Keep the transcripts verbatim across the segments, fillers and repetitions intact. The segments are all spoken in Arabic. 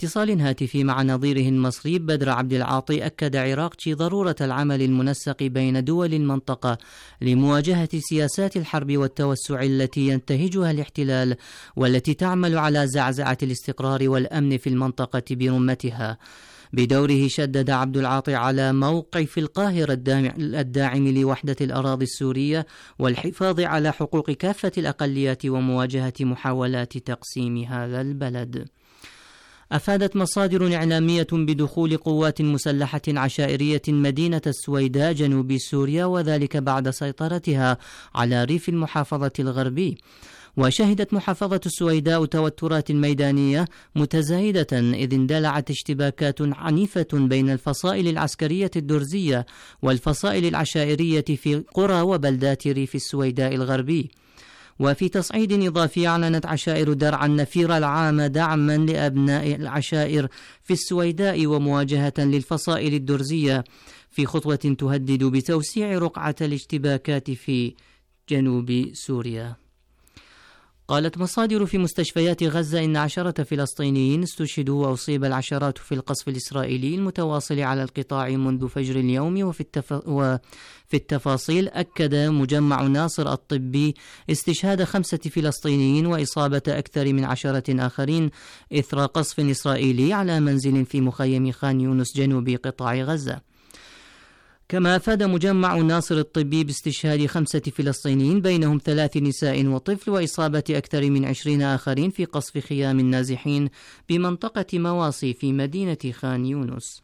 اتصال هاتفي مع نظيره المصري بدر عبد العاطي أكد عراقجي ضرورة العمل المنسق بين دول المنطقة لمواجهة سياسات الحرب والتوسع التي ينتهجها الاحتلال والتي تعمل على زعزعة الاستقرار والأمن في المنطقة برمتها. بدوره شدد عبد العاطي على موقف القاهرة الداعم لوحدة الأراضي السورية والحفاظ على حقوق كافة الأقليات ومواجهة محاولات تقسيم هذا البلد. أفادت مصادر إعلامية بدخول قوات مسلحة عشائرية مدينة السويداء جنوب سوريا، وذلك بعد سيطرتها على ريف المحافظة الغربي. وشهدت محافظة السويداء توترات ميدانية متزايدة إذ اندلعت اشتباكات عنيفة بين الفصائل العسكرية الدرزية والفصائل العشائرية في قرى وبلدات ريف السويداء الغربي. وفي تصعيد إضافي أعلنت عشائر درعا النفير العام دعما لأبناء العشائر في السويداء ومواجهة للفصائل الدرزية في خطوة تهدد بتوسيع رقعة الاشتباكات في جنوب سوريا. قالت مصادر في مستشفيات غزة إن عشرة فلسطينيين استشهدوا وأصيب العشرات في القصف الإسرائيلي المتواصل على القطاع منذ فجر اليوم. وفي, التف... وفي التفاصيل أكد مجمع ناصر الطبي استشهاد خمسة فلسطينيين وإصابة أكثر من عشرة آخرين إثر قصف إسرائيلي على منزل في مخيم خان يونس جنوب قطاع غزة. كما أفاد مجمع ناصر الطبي باستشهاد خمسة فلسطينيين بينهم ثلاث نساء وطفل وإصابة أكثر من عشرين آخرين في قصف خيام النازحين بمنطقة مواصي في مدينة خان يونس.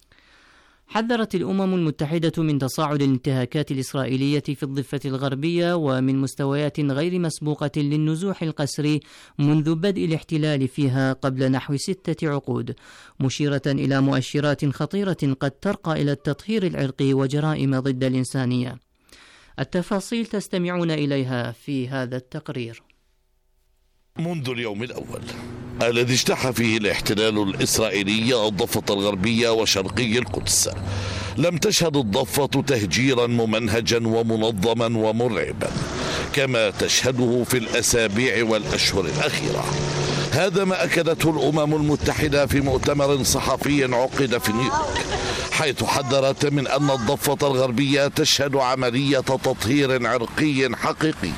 حذرت الأمم المتحدة من تصاعد الانتهاكات الإسرائيلية في الضفة الغربية ومن مستويات غير مسبوقة للنزوح القسري منذ بدء الاحتلال فيها قبل نحو ستة عقود، مشيرة إلى مؤشرات خطيرة قد ترقى إلى التطهير العرقي وجرائم ضد الإنسانية. التفاصيل تستمعون إليها في هذا التقرير. منذ اليوم الأول الذي اجتاح فيه الاحتلال الإسرائيلي الضفة الغربية وشرقي القدس، لم تشهد الضفة تهجيرا ممنهجا ومنظما ومرعبا كما تشهده في الأسابيع والأشهر الأخيرة. هذا ما أكدته الأمم المتحدة في مؤتمر صحفي عقد في نيويورك، حيث حذرت من أن الضفة الغربية تشهد عملية تطهير عرقي حقيقي،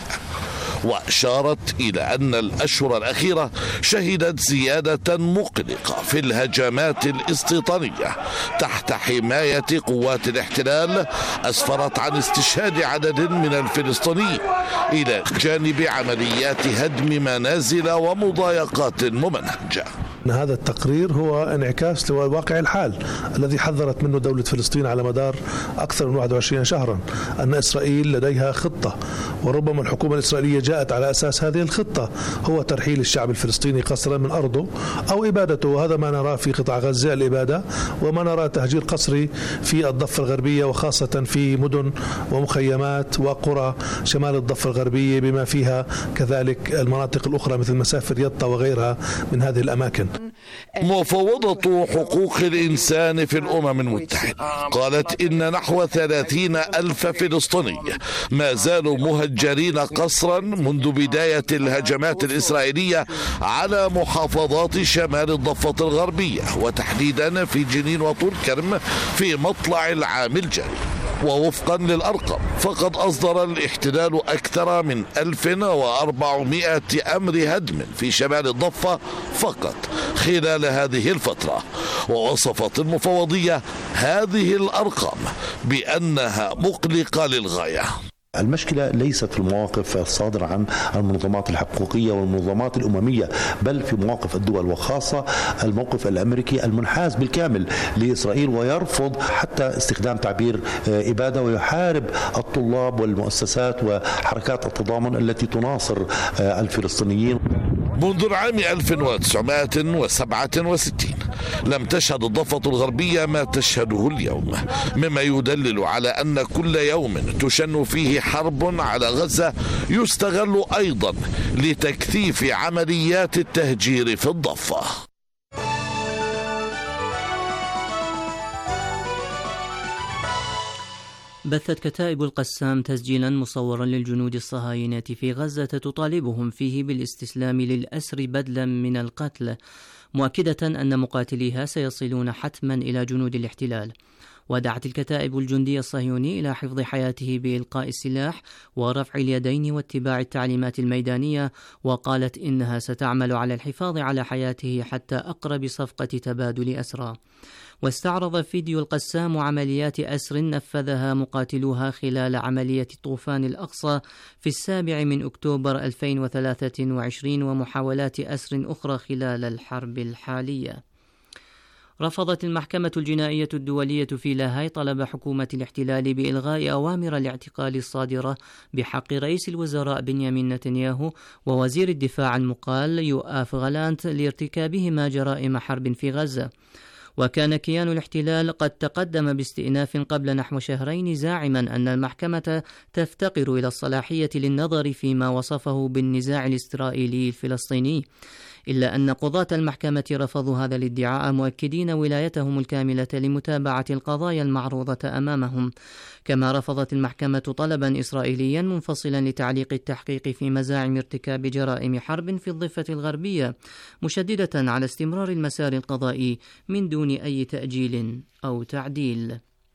وأشارت إلى أن الأشهر الأخيرة شهدت زيادة مقلقة في الهجمات الاستيطانية تحت حماية قوات الاحتلال، أسفرت عن استشهاد عدد من الفلسطينيين إلى جانب عمليات هدم منازل ومضايقات ممنهجة. هذا التقرير هو انعكاس لواقع الحال الذي حذرت منه دولة فلسطين على مدار أكثر من واحد وعشرين شهرا، أن إسرائيل لديها خطة، وربما الحكومة الإسرائيلية جاءت على أساس هذه الخطة، هو ترحيل الشعب الفلسطيني قسرا من أرضه أو إبادته. وهذا ما نراه في قطاع غزة، الإبادة، وما نراه تهجير قسري في الضفة الغربية وخاصة في مدن ومخيمات وقرى شمال الضفة الغربية بما فيها كذلك المناطق الأخرى مثل مسافر يطا وغيرها من هذه الأماكن. مفوضة حقوق الإنسان في الأمم المتحدة قالت إن نحو ثلاثين ألف فلسطيني ما زالوا مهجرين قسرا منذ بداية الهجمات الإسرائيلية على محافظات شمال الضفة الغربية، وتحديدا في جنين وطول كرم في مطلع العام الجاري. ووفقا للأرقام فقد أصدر الاحتلال أكثر من ألف وأربعمائة أمر هدم في شمال الضفة فقط خلال هذه الفترة، ووصفت المفوضية هذه الأرقام بأنها مقلقة للغاية. المشكلة ليست في المواقف الصادرة عن المنظمات الحقوقية والمنظمات الأممية، بل في مواقف الدول، وخاصة الموقف الأمريكي المنحاز بالكامل لإسرائيل ويرفض حتى استخدام تعبير إبادة، ويحارب الطلاب والمؤسسات وحركات التضامن التي تناصر الفلسطينيين. منذ العام ألف وتسعمائة وسبعة وستين لم تشهد الضفة الغربية ما تشهده اليوم، مما يدلل على أن كل يوم تشن فيه حرب على غزة يستغل أيضا لتكثيف عمليات التهجير في الضفة. بثت كتائب القسام تسجيلا مصورا للجنود الصهاينة في غزة تطالبهم فيه بالاستسلام للأسر بدلا من القتل، مؤكدة أن مقاتليها سيصلون حتما إلى جنود الاحتلال. ودعت الكتائب الجندي الصهيوني إلى حفظ حياته بإلقاء السلاح ورفع اليدين واتباع التعليمات الميدانية، وقالت إنها ستعمل على الحفاظ على حياته حتى أقرب صفقة تبادل أسرى. واستعرض فيديو القسام عمليات أسر نفذها مقاتلوها خلال عملية طوفان الأقصى في السابع من أكتوبر ألفين وثلاثة وعشرين ومحاولات أسر أخرى خلال الحرب الحالية. رفضت المحكمة الجنائية الدولية في لاهاي طلب حكومة الاحتلال بإلغاء أوامر الاعتقال الصادرة بحق رئيس الوزراء بنيامين نتنياهو ووزير الدفاع المقال يؤاف غالانت لارتكابهما جرائم حرب في غزة. وكان كيان الاحتلال قد تقدم باستئناف قبل نحو شهرين زاعما أن المحكمة تفتقر إلى الصلاحية للنظر فيما وصفه بالنزاع الإسرائيلي الفلسطيني، إلا أن قضاة المحكمة رفضوا هذا الادعاء مؤكدين ولايتهم الكاملة لمتابعة القضايا المعروضة أمامهم. كما رفضت المحكمة طلبا إسرائيليا منفصلا لتعليق التحقيق في مزاعم ارتكاب جرائم حرب في الضفة الغربية، مشددة على استمرار المسار القضائي من دون أي تأجيل أو تعديل.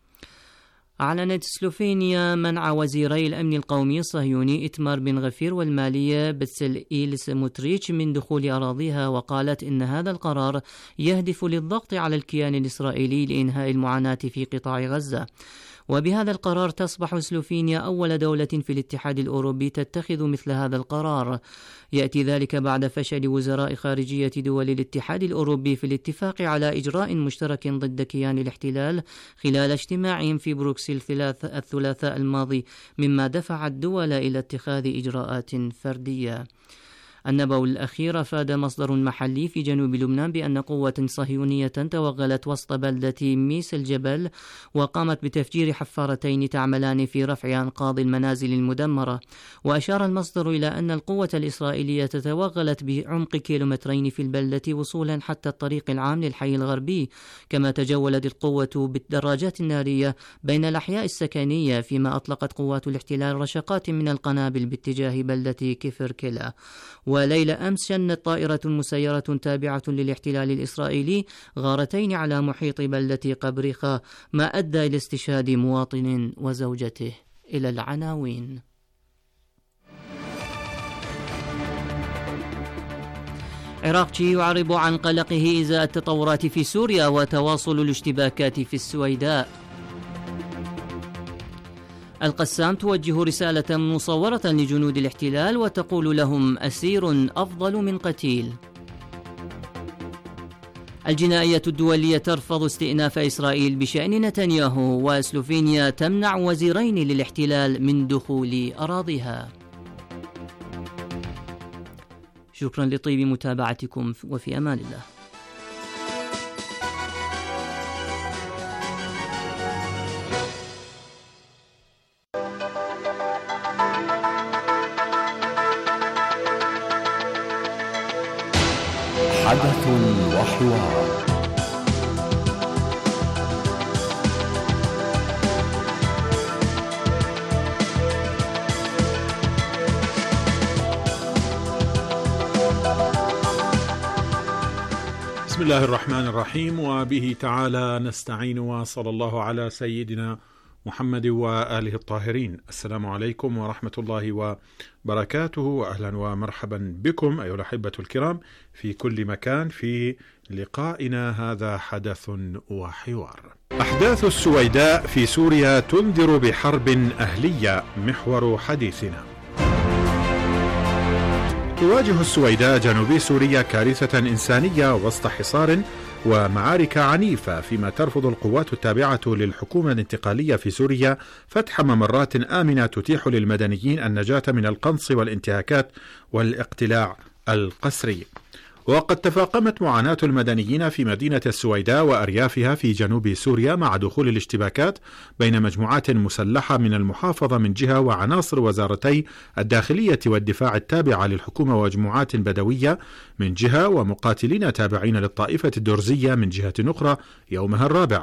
أعلنت سلوفينيا منع وزيري الأمن القومي الصهيوني إتمار بن غفير والمالية بتسلئيل سموتريتش من دخول أراضيها، وقالت إن هذا القرار يهدف للضغط على الكيان الإسرائيلي لإنهاء المعاناة في قطاع غزة. وبهذا القرار تصبح سلوفينيا أول دولة في الاتحاد الأوروبي تتخذ مثل هذا القرار. يأتي ذلك بعد فشل وزراء خارجية دول الاتحاد الأوروبي في الاتفاق على إجراء مشترك ضد كيان الاحتلال خلال اجتماعهم في بروكسل الثلاثاء الماضي، مما دفع الدول إلى اتخاذ إجراءات فردية. النبأ الأخير أفاد مصدر محلي في جنوب لبنان بأن قوة صهيونية توغلت وسط بلدة ميس الجبل وقامت بتفجير حفارتين تعملان في رفع أنقاض المنازل المدمرة. وأشار المصدر إلى أن القوة الإسرائيلية توغلت بعمق كيلومترين في البلدة وصولا حتى الطريق العام للحي الغربي، كما تجولت القوة بالدراجات النارية بين الأحياء السكنية، فيما أطلقت قوات الاحتلال رشقات من القنابل باتجاه بلدة كفر كلا. وليلة أمس شنت طائرة مسيرة تابعة للاحتلال الإسرائيلي غارتين على محيط بلدة قبريخة، ما أدى إلى استشهاد مواطن وزوجته. إلى العناوين. عراقي يعرب عن قلقه إزاء التطورات في سوريا وتواصل الاشتباكات في السويداء. القسام توجه رسالة مصورة لجنود الاحتلال وتقول لهم أسير أفضل من قتيل. الجنائية الدولية ترفض استئناف إسرائيل بشأن نتنياهو، وسلوفينيا تمنع وزيرين للاحتلال من دخول أراضيها. شكرا لطيب متابعتكم وفي أمان الله. حدث وحوار. بسم الله الرحمن الرحيم، وبه تعالى نستعين، وصلى الله على سيدنا محمد وآله الطاهرين. السلام عليكم ورحمة الله وبركاته، وأهلا ومرحبا بكم أيها الأحبة الكرام في كل مكان في لقائنا هذا حدث وحوار. أحداث السويداء في سوريا تنذر بحرب أهلية، محور حديثنا. تواجه السويداء جنوبي سوريا كارثة إنسانية وسط حصار ومعارك عنيفة، فيما ترفض القوات التابعة للحكومة الانتقالية في سوريا فتح ممرات آمنة تتيح للمدنيين النجاة من القنص والانتهاكات والاقتلاع القسري. وقد تفاقمت معاناة المدنيين في مدينة السويداء وأريافها في جنوب سوريا مع دخول الاشتباكات بين مجموعات مسلحة من المحافظة من جهة وعناصر وزارتي الداخلية والدفاع التابعة للحكومة ومجموعات بدوية من جهة، ومقاتلين تابعين للطائفة الدرزية من جهة أخرى يومها الرابع.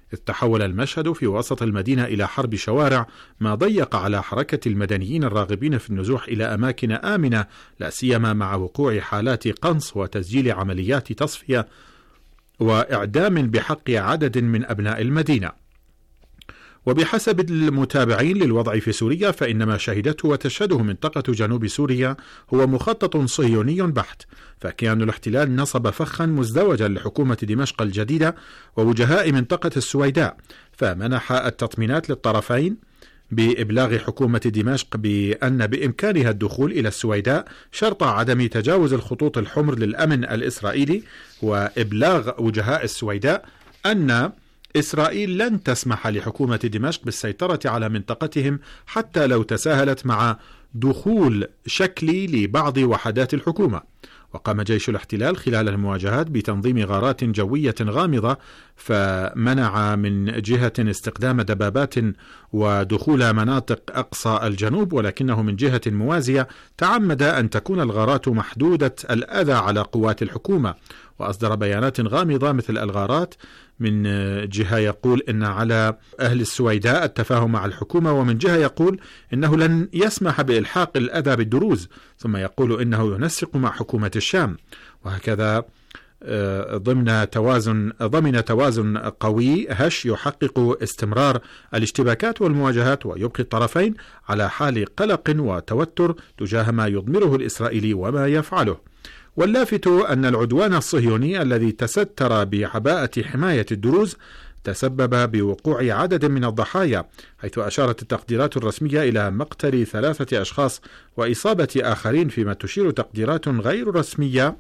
إذ تحول المشهد في وسط المدينة إلى حرب شوارع، ما ضيق على حركة المدنيين الراغبين في النزوح إلى أماكن آمنة، لا سيما مع وقوع حالات قنص وتسجيل عمليات تصفية وإعدام بحق عدد من أبناء المدينة. وبحسب المتابعين للوضع في سوريا، فإن ما شهدته وتشهده منطقة جنوب سوريا هو مخطط صهيوني بحت، فكيان الاحتلال نصب فخا مزدوجا لحكومة دمشق الجديدة ووجهاء منطقة السويداء، فمنح التطمينات للطرفين بإبلاغ حكومة دمشق بأن بإمكانها الدخول إلى السويداء شرط عدم تجاوز الخطوط الحمر للأمن الإسرائيلي، وإبلاغ وجهاء السويداء أن إسرائيل لن تسمح لحكومة دمشق بالسيطرة على منطقتهم حتى لو تساهلت مع دخول شكلي لبعض وحدات الحكومة. وقام جيش الاحتلال خلال المواجهات بتنظيم غارات جوية غامضة، فمنع من جهة استخدام دبابات ودخول مناطق أقصى الجنوب، ولكنه من جهة موازية تعمد أن تكون الغارات محدودة الأذى على قوات الحكومة، وأصدر بيانات غامضة مثل الغارات من جهة يقول إن على أهل السويداء التفاهم مع الحكومة، ومن جهة يقول إنه لن يسمح بإلحاق الأذى بالدروز، ثم يقول إنه ينسق مع حكومة الشام، وهكذا ضمن توازن ضمن توازن قوي هش يحقق استمرار الاشتباكات والمواجهات، ويبقي الطرفين على حال قلق وتوتر تجاه ما يضمره الإسرائيلي وما يفعله. واللافت أن العدوان الصهيوني الذي تستر بعباءة حماية الدروز تسبب بوقوع عدد من الضحايا، حيث أشارت التقديرات الرسمية إلى مقتل ثلاثة أشخاص وإصابة آخرين، فيما تشير تقديرات غير رسمية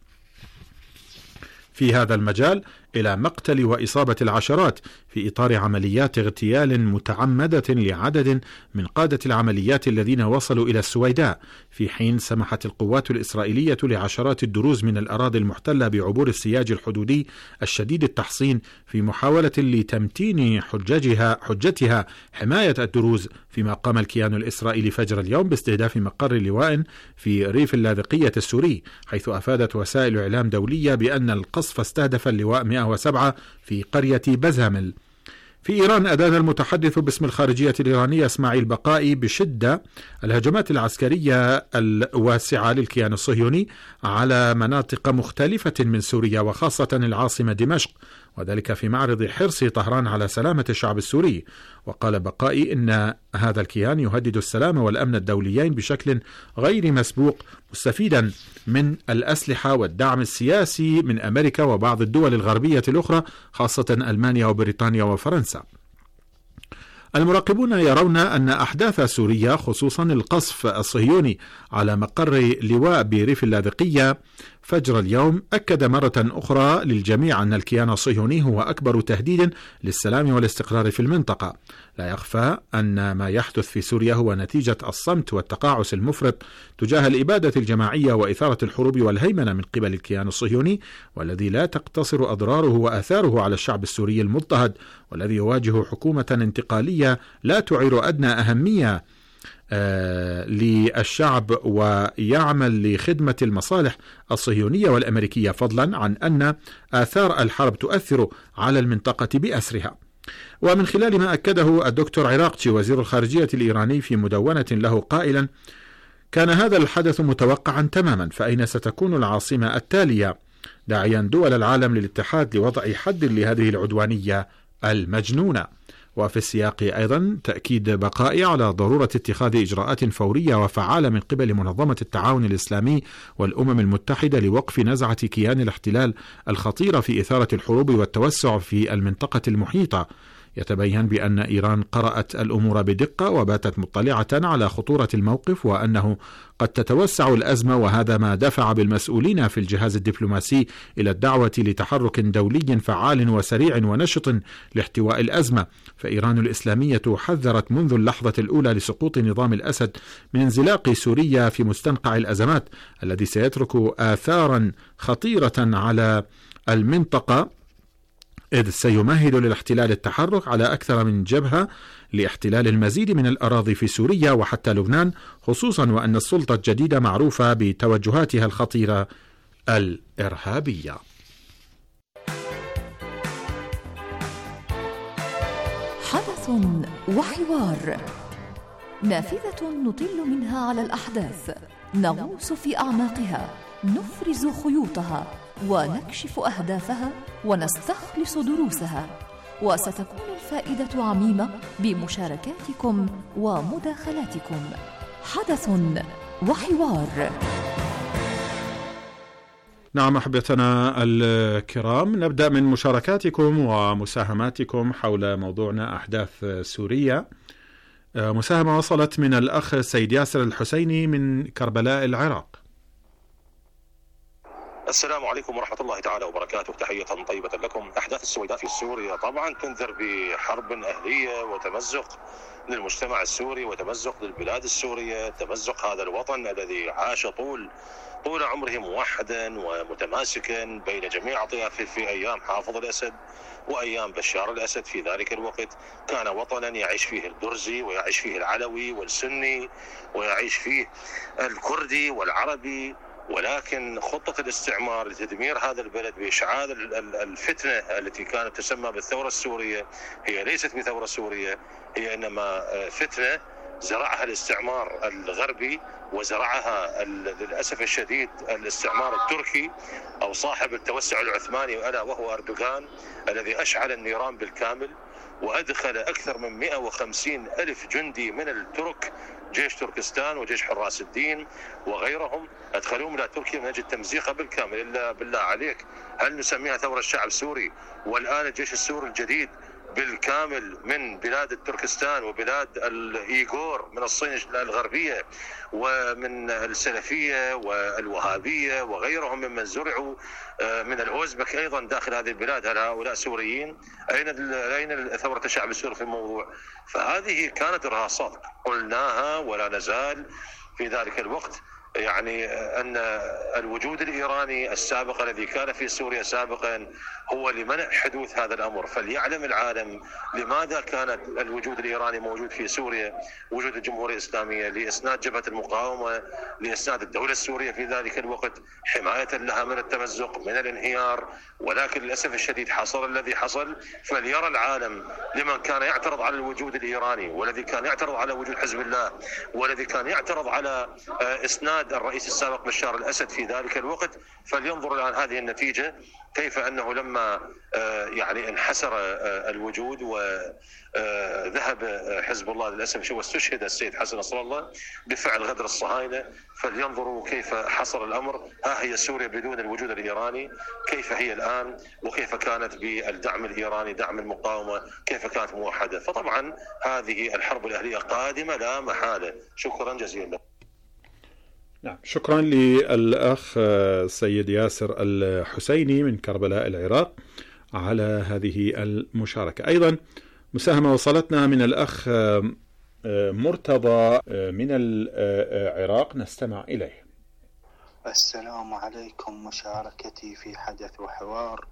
في هذا المجال إلى مقتل وإصابة العشرات في إطار عمليات اغتيال متعمدة لعدد من قادة العمليات الذين وصلوا إلى السويداء، في حين سمحت القوات الإسرائيلية لعشرات الدروز من الأراضي المحتلة بعبور السياج الحدودي الشديد التحصين في محاولة لتمتين حججها حجتها حماية الدروز، فيما قام الكيان الإسرائيلي فجر اليوم باستهداف مقر لواء في ريف اللاذقية السوري، حيث أفادت وسائل إعلام دولية بأن القصف استهدف اللواء مئة وسبعة في قرية بزامل. في إيران أدان المتحدث باسم الخارجية الإيرانية إسماعيل بقائي بشدة الهجمات العسكرية الواسعة للكيان الصهيوني على مناطق مختلفة من سوريا وخاصة العاصمة دمشق، وذلك في معرض حرص طهران على سلامة الشعب السوري. وقال بقائي إن هذا الكيان يهدد السلام والأمن الدوليين بشكل غير مسبوق، مستفيدا من الأسلحة والدعم السياسي من أمريكا وبعض الدول الغربية الأخرى خاصة ألمانيا وبريطانيا وفرنسا. المراقبون يرون أن أحداث سوريا خصوصا القصف الصهيوني على مقر لواء بريف اللاذقية فجر اليوم أكد مرة أخرى للجميع أن الكيان الصهيوني هو أكبر تهديد للسلام والاستقرار في المنطقة. لا يخفى أن ما يحدث في سوريا هو نتيجة الصمت والتقاعس المفرط تجاه الإبادة الجماعية وإثارة الحروب والهيمنة من قبل الكيان الصهيوني، والذي لا تقتصر أضراره وآثاره على الشعب السوري المضطهد، والذي يواجه حكومة انتقالية لا تعير أدنى أهمية آه للشعب ويعمل لخدمة المصالح الصهيونية والأمريكية، فضلا عن أن آثار الحرب تؤثر على المنطقة بأسرها. ومن خلال ما أكده الدكتور عراقتي وزير الخارجية الإيراني في مدونة له قائلا: كان هذا الحدث متوقعا تماما، فأين ستكون العاصمة التالية؟ داعيا دول العالم للاتحاد لوضع حد لهذه العدوانية المجنونة. وفي السياق أيضا تأكيد بقائي على ضرورة اتخاذ إجراءات فورية وفعالة من قبل منظمة التعاون الإسلامي والأمم المتحدة لوقف نزعة كيان الاحتلال الخطيرة في إثارة الحروب والتوسع في المنطقة المحيطة. يتبين بأن إيران قرأت الأمور بدقة وباتت مطلعة على خطورة الموقف، وأنه قد تتوسع الأزمة، وهذا ما دفع بالمسؤولين في الجهاز الدبلوماسي إلى الدعوة لتحرك دولي فعال وسريع ونشط لاحتواء الأزمة. فإيران الإسلامية حذرت منذ اللحظة الأولى لسقوط نظام الأسد من انزلاق سوريا في مستنقع الأزمات الذي سيترك آثارا خطيرة على المنطقة، إذ سيمهد للاحتلال التحرك على أكثر من جبهة لاحتلال المزيد من الأراضي في سوريا وحتى لبنان، خصوصا وأن السلطة الجديدة معروفة بتوجهاتها الخطيرة الإرهابية. حدث وحوار، نافذة نطل منها على الأحداث، نغوص في أعماقها، نفرز خيوطها ونكشف أهدافها ونستخلص دروسها، وستكون الفائدة عميمة بمشاركاتكم ومداخلاتكم. حدث وحوار. نعم أحبتنا الكرام، نبدأ من مشاركاتكم ومساهماتكم حول موضوعنا أحداث سوريا. مساهمة وصلت من الأخ سيد ياسر الحسيني من كربلاء العراق. السلام عليكم ورحمة الله تعالى وبركاته، تحية طيبة لكم. أحداث السويداء في سوريا طبعا تنذر بحرب أهلية وتمزق للمجتمع السوري وتمزق للبلاد السورية، تمزق هذا الوطن الذي عاش طول طول عمره موحدا ومتماسكا بين جميع أطيافه في أيام حافظ الأسد وأيام بشار الأسد. في ذلك الوقت كان وطنا يعيش فيه الدرزي ويعيش فيه العلوي والسني ويعيش فيه الكردي والعربي، ولكن خطة الاستعمار لتدمير هذا البلد بإشعال الفتنة التي كانت تسمى بالثورة السورية هي ليست بثورة سورية، هي إنما فتنة زرعها الاستعمار الغربي وزرعها للأسف الشديد الاستعمار التركي أو صاحب التوسع العثماني ألا وهو أردوغان، الذي أشعل النيران بالكامل وأدخل أكثر من مئة وخمسين ألف جندي من الترك، جيش تركستان وجيش حراس الدين وغيرهم، أدخلوهم إلى تركيا من أجل تمزيقها بالكامل. إلا بالله عليك، هل نسميها ثورة الشعب السوري؟ والآن الجيش السوري الجديد بالكامل من بلاد التركستان وبلاد الإيغور من الصين الغربية ومن السلفية والوهابية وغيرهم ممن زرعوا من الأوزبك أيضا داخل هذه البلاد، هل هؤلاء سوريين؟ أين أين ثورة الشعب السوري في الموضوع؟ فهذه كانت إرهاصات قلناها ولا نزال في ذلك الوقت، يعني أن الوجود الإيراني السابق الذي كان في سوريا سابقا هو لمنع حدوث هذا الأمر. فليعلم العالم لماذا كان الوجود الإيراني موجود في سوريا، وجود الجمهورية الإسلامية لإسناد جبهة المقاومة، لإسناد الدولة السورية في ذلك الوقت، حماية لها من التمزق من الانهيار. ولكن للأسف الشديد حصل الذي حصل. فليرى العالم لمن كان يعترض على الوجود الإيراني، والذي كان يعترض على وجود حزب الله، والذي كان يعترض على إسناد الرئيس السابق بشار الأسد في ذلك الوقت، فلينظر الآن هذه النتيجة، كيف أنه لما يعني انحسر الوجود وذهب حزب الله للأسف شو واستشهد السيد حسن نصر الله بفعل غدر الصهاينة، فلينظروا كيف حصل الأمر. ها هي سوريا بدون الوجود الإيراني كيف هي الآن، وكيف كانت بالدعم الإيراني دعم المقاومة كيف كانت موحدة. فطبعا هذه الحرب الأهلية قادمة لا محالة. شكرا جزيلا. نعم، شكرا للأخ سيد ياسر الحسيني من كربلاء العراق على هذه المشاركة. أيضا مساهمة وصلتنا من الأخ مرتضى من العراق، نستمع إليه. السلام عليكم، مشاركتي في حدث وحوار.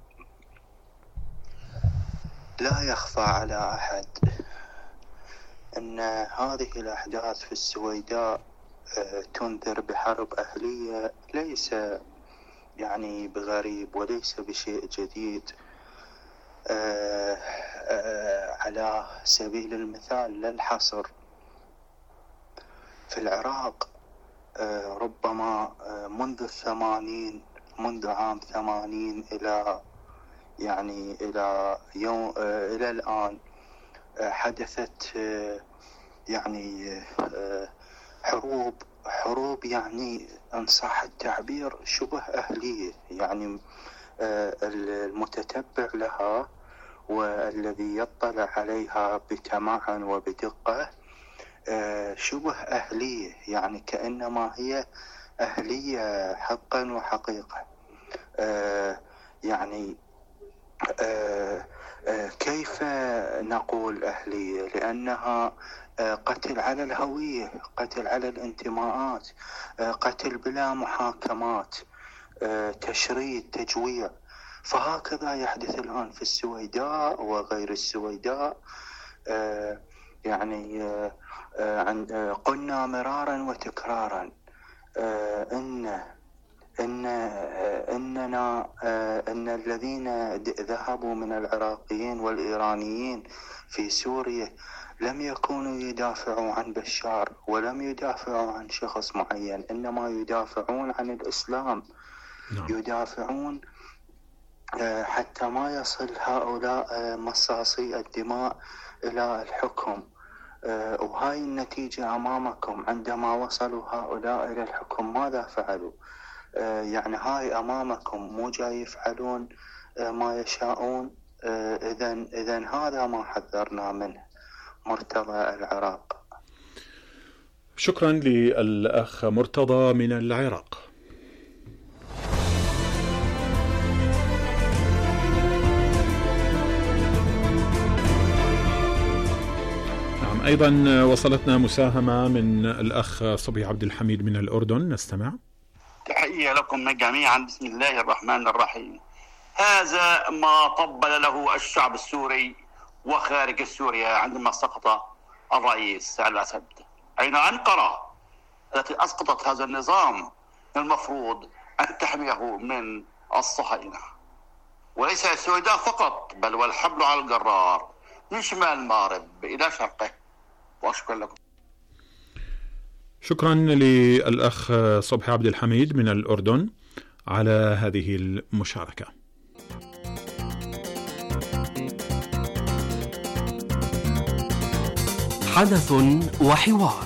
لا يخفى على أحد أن هذه الأحداث في السويداء تنذر بحرب أهلية، ليس يعني بغريب وليس بشيء جديد. على سبيل المثال للحصر، في العراق ربما منذ الثمانين منذ عام ثمانين إلى يعني إلى يوم إلى الآن حدثت يعني حروب حروب يعني إن صح التعبير شبه أهلية. يعني المتتبع لها والذي يطلع عليها بتمعن وبدقة شبه أهلية، يعني كأنما هي أهلية حقا وحقيقة. يعني كيف نقول أهلية؟ لأنها قتل على الهوية، قتل على الانتماءات، قتل بلا محاكمات، تشريد، تجويع. فهكذا يحدث الآن في السويداء وغير السويداء. يعني قلنا مرارا وتكرارا أن إن إننا إن الذين ذهبوا من العراقيين والإيرانيين في سوريا لم يكونوا يدافعوا عن بشار ولم يدافعوا عن شخص معين، إنما يدافعون عن الإسلام. نعم. يدافعون حتى ما يصل هؤلاء مصاصي الدماء إلى الحكم، وهاي النتيجة أمامكم. عندما وصلوا هؤلاء إلى الحكم ماذا فعلوا؟ يعني هاي أمامكم، مو جاي يفعلون ما يشاءون. إذن إذن هذا ما حذرنا منه مرتضى العراق. شكرا للأخ مرتضى من العراق. نعم، أيضا وصلتنا مساهمة من الأخ صبي عبد الحميد من الأردن، نستمع. تحية لكم جميعا، بسم الله الرحمن الرحيم. هذا ما طبل له الشعب السوري وخارج سوريا عندما سقط الرئيس الأسد. أين أنقرة التي أسقطت هذا النظام المفروض أن تحميه من الصهاينة، وليس السويداء فقط بل والحبل على الجرار من شمال مارب إلى شرقه. وأشكر لكم. شكرا للأخ صبحي عبد الحميد من الأردن على هذه المشاركة. حدث وحوار،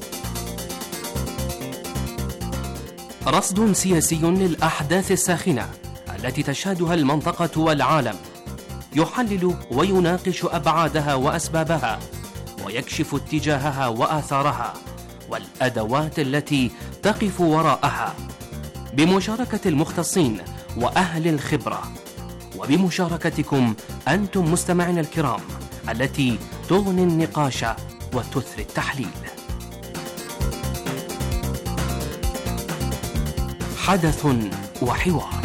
رصد سياسي للأحداث الساخنة التي تشهدها المنطقة والعالم، يحلل ويناقش أبعادها وأسبابها، ويكشف اتجاهها وآثارها والأدوات التي تقف وراءها، بمشاركة المختصين وأهل الخبرة، وبمشاركتكم أنتم مستمعين الكرام التي تغني النقاش وتثري التحليل. حدث وحوار.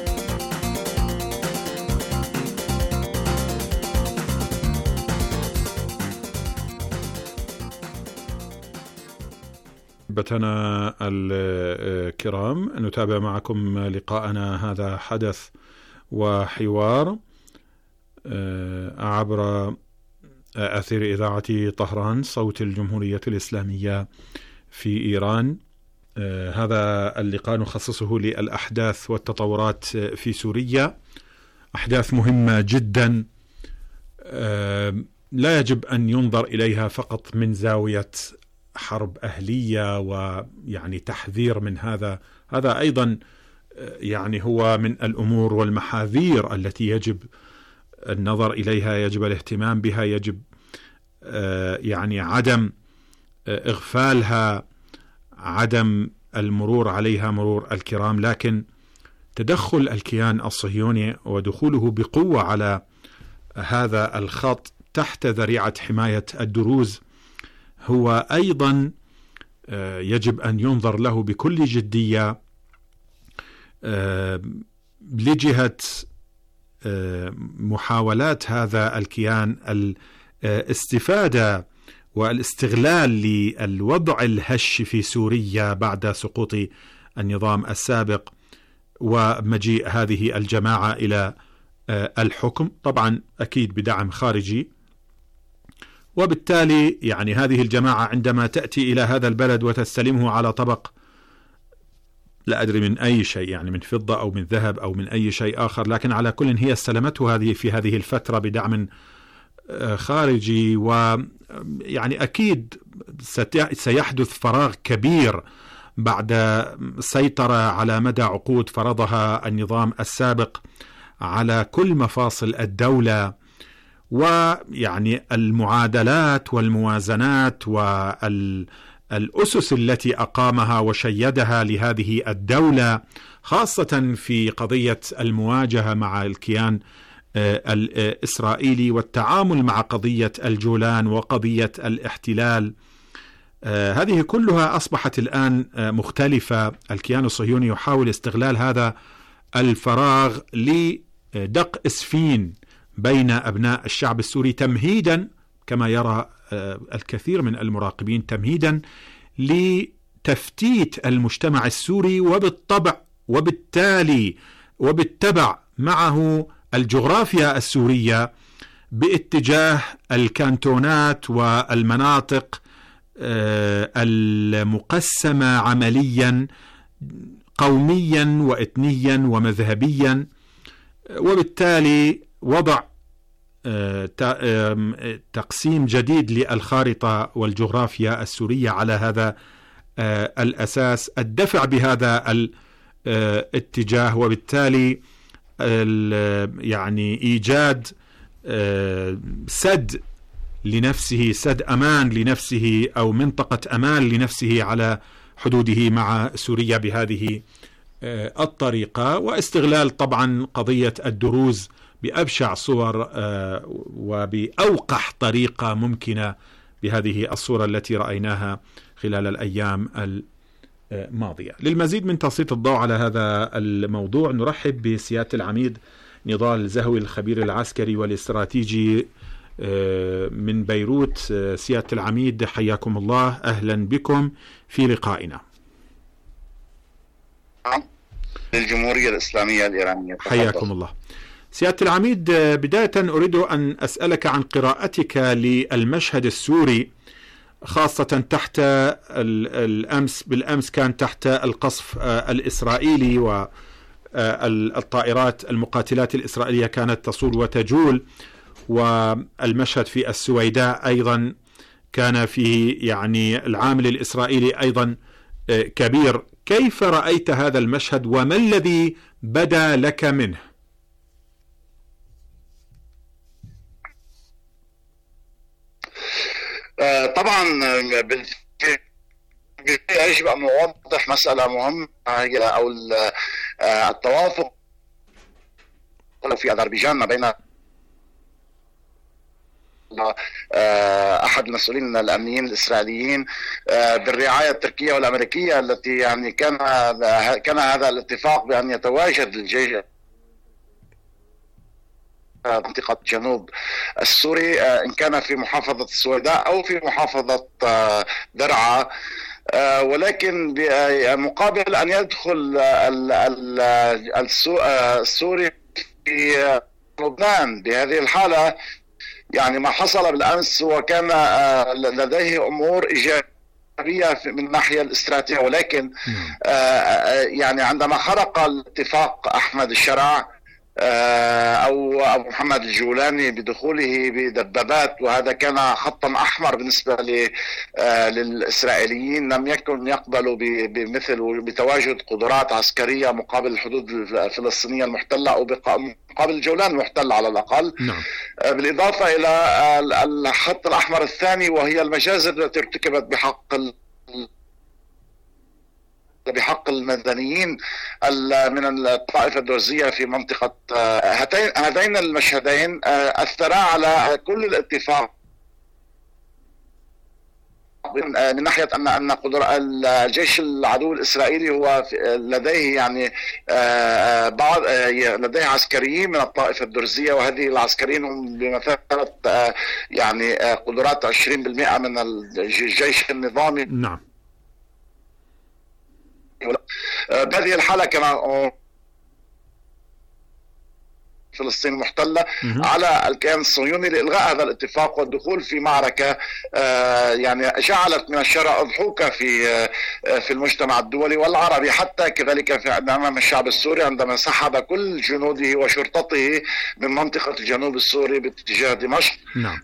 بتنا الكرام، نتابع معكم لقاءنا هذا حدث وحوار عبر أثير إذاعة طهران صوت الجمهورية الإسلامية في إيران. هذا اللقاء نخصصه للأحداث والتطورات في سوريا، أحداث مهمة جدا لا يجب أن ينظر إليها فقط من زاوية حرب أهلية ويعني تحذير من هذا. هذا أيضا يعني هو من الأمور والمحاذير التي يجب النظر إليها، يجب الاهتمام بها، يجب يعني عدم إغفالها، عدم المرور عليها مرور الكرام. لكن تدخل الكيان الصهيوني ودخوله بقوة على هذا الخط تحت ذريعة حماية الدروز هو أيضا يجب أن ينظر له بكل جدية لجهة محاولات هذا الكيان الاستفادة والاستغلال للوضع الهش في سوريا بعد سقوط النظام السابق ومجيء هذه الجماعة إلى الحكم، طبعا أكيد بدعم خارجي. وبالتالي يعني هذه الجماعة عندما تأتي إلى هذا البلد وتستلمه على طبق لا أدري من أي شيء، يعني من فضة أو من ذهب أو من أي شيء آخر، لكن على كل هي استلمته هذه في هذه الفترة بدعم خارجي، ويعني أكيد سيحدث فراغ كبير بعد سيطرة على مدى عقود فرضها النظام السابق على كل مفاصل الدولة، ويعني المعادلات والموازنات والأسس التي أقامها وشيدها لهذه الدولة، خاصة في قضية المواجهة مع الكيان الإسرائيلي والتعامل مع قضية الجولان وقضية الاحتلال. هذه كلها أصبحت الآن مختلفة. الكيان الصهيوني يحاول استغلال هذا الفراغ لدق إسفين بين أبناء الشعب السوري، تمهيدا كما يرى الكثير من المراقبين تمهيدا لتفتيت المجتمع السوري وبالطبع وبالتالي وبالتبع معه الجغرافيا السورية باتجاه الكانتونات والمناطق المقسمة عمليا قوميا وإثنيا ومذهبيا، وبالتالي وضع تقسيم جديد للخارطة والجغرافيا السورية على هذا الأساس، الدفع بهذا الاتجاه، وبالتالي يعني إيجاد سد لنفسه، سد أمان لنفسه أو منطقة أمان لنفسه على حدوده مع سوريا بهذه الطريقة، واستغلال طبعا قضية الدروز بأبشع صور وبأوقح طريقة ممكنة بهذه الصورة التي رأيناها خلال الأيام الماضية. للمزيد من تسليط الضوء على هذا الموضوع نرحب بسيادة العميد نضال زهوي الخبير العسكري والاستراتيجي من بيروت. سيادة العميد حياكم الله، أهلا بكم في لقائنا. للجمهورية الإسلامية الإيرانية. حياكم الله. سيادة العميد، بداية أريد أن أسألك عن قراءتك للمشهد السوري، خاصة تحت الأمس بالأمس كان تحت القصف الإسرائيلي، والطائرات المقاتلات الإسرائيلية كانت تصول وتجول، والمشهد في السويداء أيضا كان فيه يعني العامل الإسرائيلي أيضا كبير. كيف رأيت هذا المشهد وما الذي بدا لك منه؟ طبعا يجب أن نوضح مسألة مهمة هي أو التوافق في أذربيجان ما بين أحد المسؤولين الأمنيين الإسرائيليين بالرعاية التركية والأمريكية، التي يعني كان كان هذا الاتفاق بأن يتواجد الجيش منطقة جنوب السوري، إن كان في محافظة السويداء أو في محافظة درعا، ولكن مقابل أن يدخل السوري في لبنان. بهذه الحالة يعني ما حصل بالأمس وكان لديه أمور إيجابية من الناحية الاستراتيجية، ولكن يعني عندما خرق الاتفاق أحمد الشرع أو أبو محمد الجولاني بدخوله بدبابات، وهذا كان خطا أحمر بالنسبة للإسرائيليين، لم يكن يقبلوا بمثل بتواجد قدرات عسكرية مقابل الحدود الفلسطينية المحتلة أو مقابل الجولان المحتل على الأقل. نعم. بالإضافة إلى الخط الأحمر الثاني وهي المجازر التي ارتكبت بحق بحق المدنيين من الطائفة الدرزية في منطقة. هذين المشهدين أثرا على كل الاتفاق من ناحية أن أن قدر الجيش العدو الإسرائيلي هو لديه يعني بعض لديه عسكريين من الطائفة الدرزية، وهذه العسكريين هم بمثابة يعني قدرات عشرين بالمئة من الجيش النظامي. نعم. بهذه الحالة كان فلسطين محتلة على الكيان الصهيوني لإلغاء هذا الاتفاق والدخول في معركة يعني جعلت من الشارع أضحوكة في في المجتمع الدولي والعربي، حتى كذلك في أمام الشعب السوري عندما سحب كل جنوده وشرطته من منطقة الجنوب السوري باتجاه دمشق. نعم.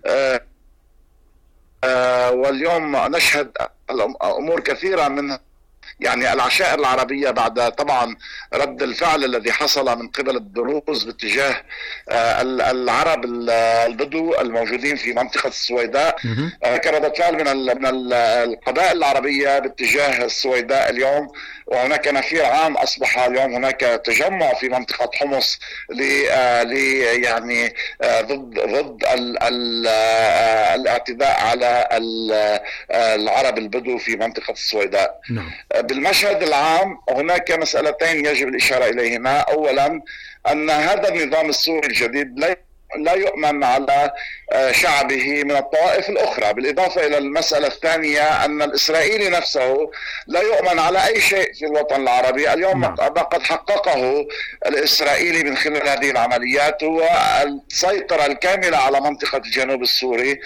واليوم نشهد أمور كثيرة من يعني العشائر العربية بعد طبعا رد الفعل الذي حصل من قبل الدروز باتجاه العرب البدو الموجودين في منطقة السويداء، كردة فعل من من القبائل العربية باتجاه السويداء اليوم، وهناك نفير عام أصبح اليوم هناك تجمع في منطقة حمص ل يعني ضد ضد الاعتداء على العرب البدو في منطقة السويداء. نعم. بالمشهد العام هناك مسألتين يجب الإشارة إليهما. أولا أن هذا النظام السوري الجديد لا يؤمن على شعبه من الطوائف الأخرى. بالإضافة إلى المسألة الثانية أن الإسرائيلي نفسه لا يؤمن على أي شيء في الوطن العربي. اليوم ما قد حققه الإسرائيلي من خلال هذه العمليات هو السيطرة الكاملة على منطقة الجنوب السوري،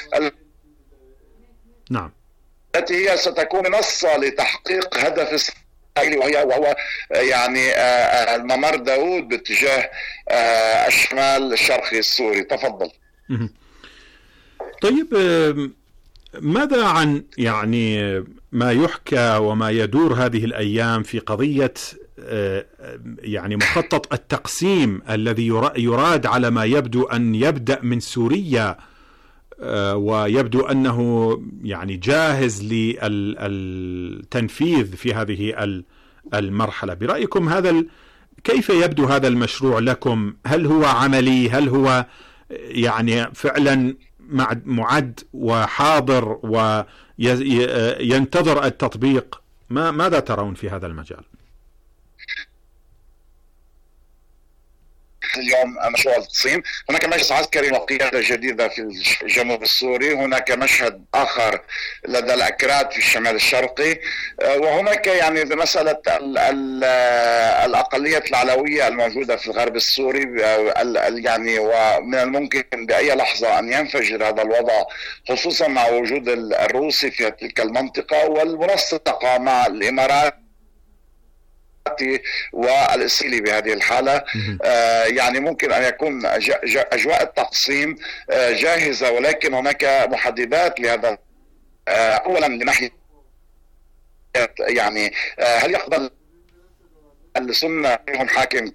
نعم، التي هي ستكون منصة لتحقيق هدف إسرائيلي وهي وهو يعني الممر داود باتجاه الشمال الشرقي السوري. تفضل. طيب، ماذا عن يعني ما يحكى وما يدور هذه الأيام في قضية يعني مخطط التقسيم الذي يراد على ما يبدو أن يبدأ من سوريا، ويبدو أنه يعني جاهز للتنفيذ في هذه المرحلة؟ برأيكم هذا كيف يبدو هذا المشروع لكم؟ هل هو عملي؟ هل هو يعني فعلا معد وحاضر وينتظر التطبيق؟ ما ماذا ترون في هذا المجال؟ اليوم مشروع التقسيم، هناك مجلس عسكري وقيادة جديدة في الجنوب السوري، هناك مشهد آخر لدى الأكراد في الشمال الشرقي، وهناك يعني مسألة الأقلية العلوية الموجودة في الغرب السوري، يعني ومن الممكن بأي لحظة أن ينفجر هذا الوضع، خصوصا مع وجود الروسي في تلك المنطقة والمنسقة مع الإمارات والإسرائيلي بهذه الحالة. آه يعني ممكن أن يكون أجواء التقسيم آه جاهزة، ولكن هناك محددات لهذا. آه أولا لناحية يعني آه هل يقبل السنة فيهم حاكم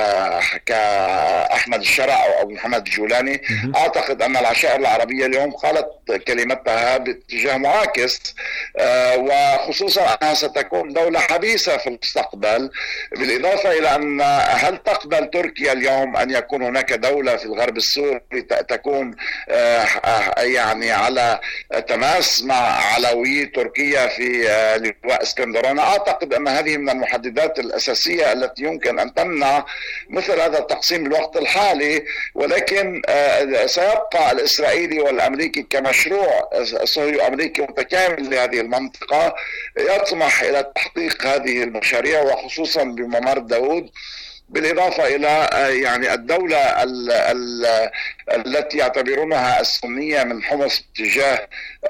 كأحمد الشرع أو محمد الجولاني؟ أعتقد أن العشائر العربية اليوم قالت كلمتها باتجاه معاكس، وخصوصا أنها ستكون دولة حبيسة في المستقبل. بالإضافة إلى أن هل تقبل تركيا اليوم أن يكون هناك دولة في الغرب السوري تكون يعني على تماس مع علوي تركيا في لواء اسكندرانة؟ أعتقد أن هذه من المحددات الأساسية التي يمكن أن تمنع مثل هذا التقسيم بالوقت الحالي. ولكن سيبقى الإسرائيلي والأمريكي كمشروع صهيوني أمريكي متكامل لهذه المنطقة يطمح إلى تحقيق هذه المشاريع، وخصوصا بممر داود، بالإضافة إلى يعني الدولة ال ال التي يعتبرونها السنية من حمص باتجاه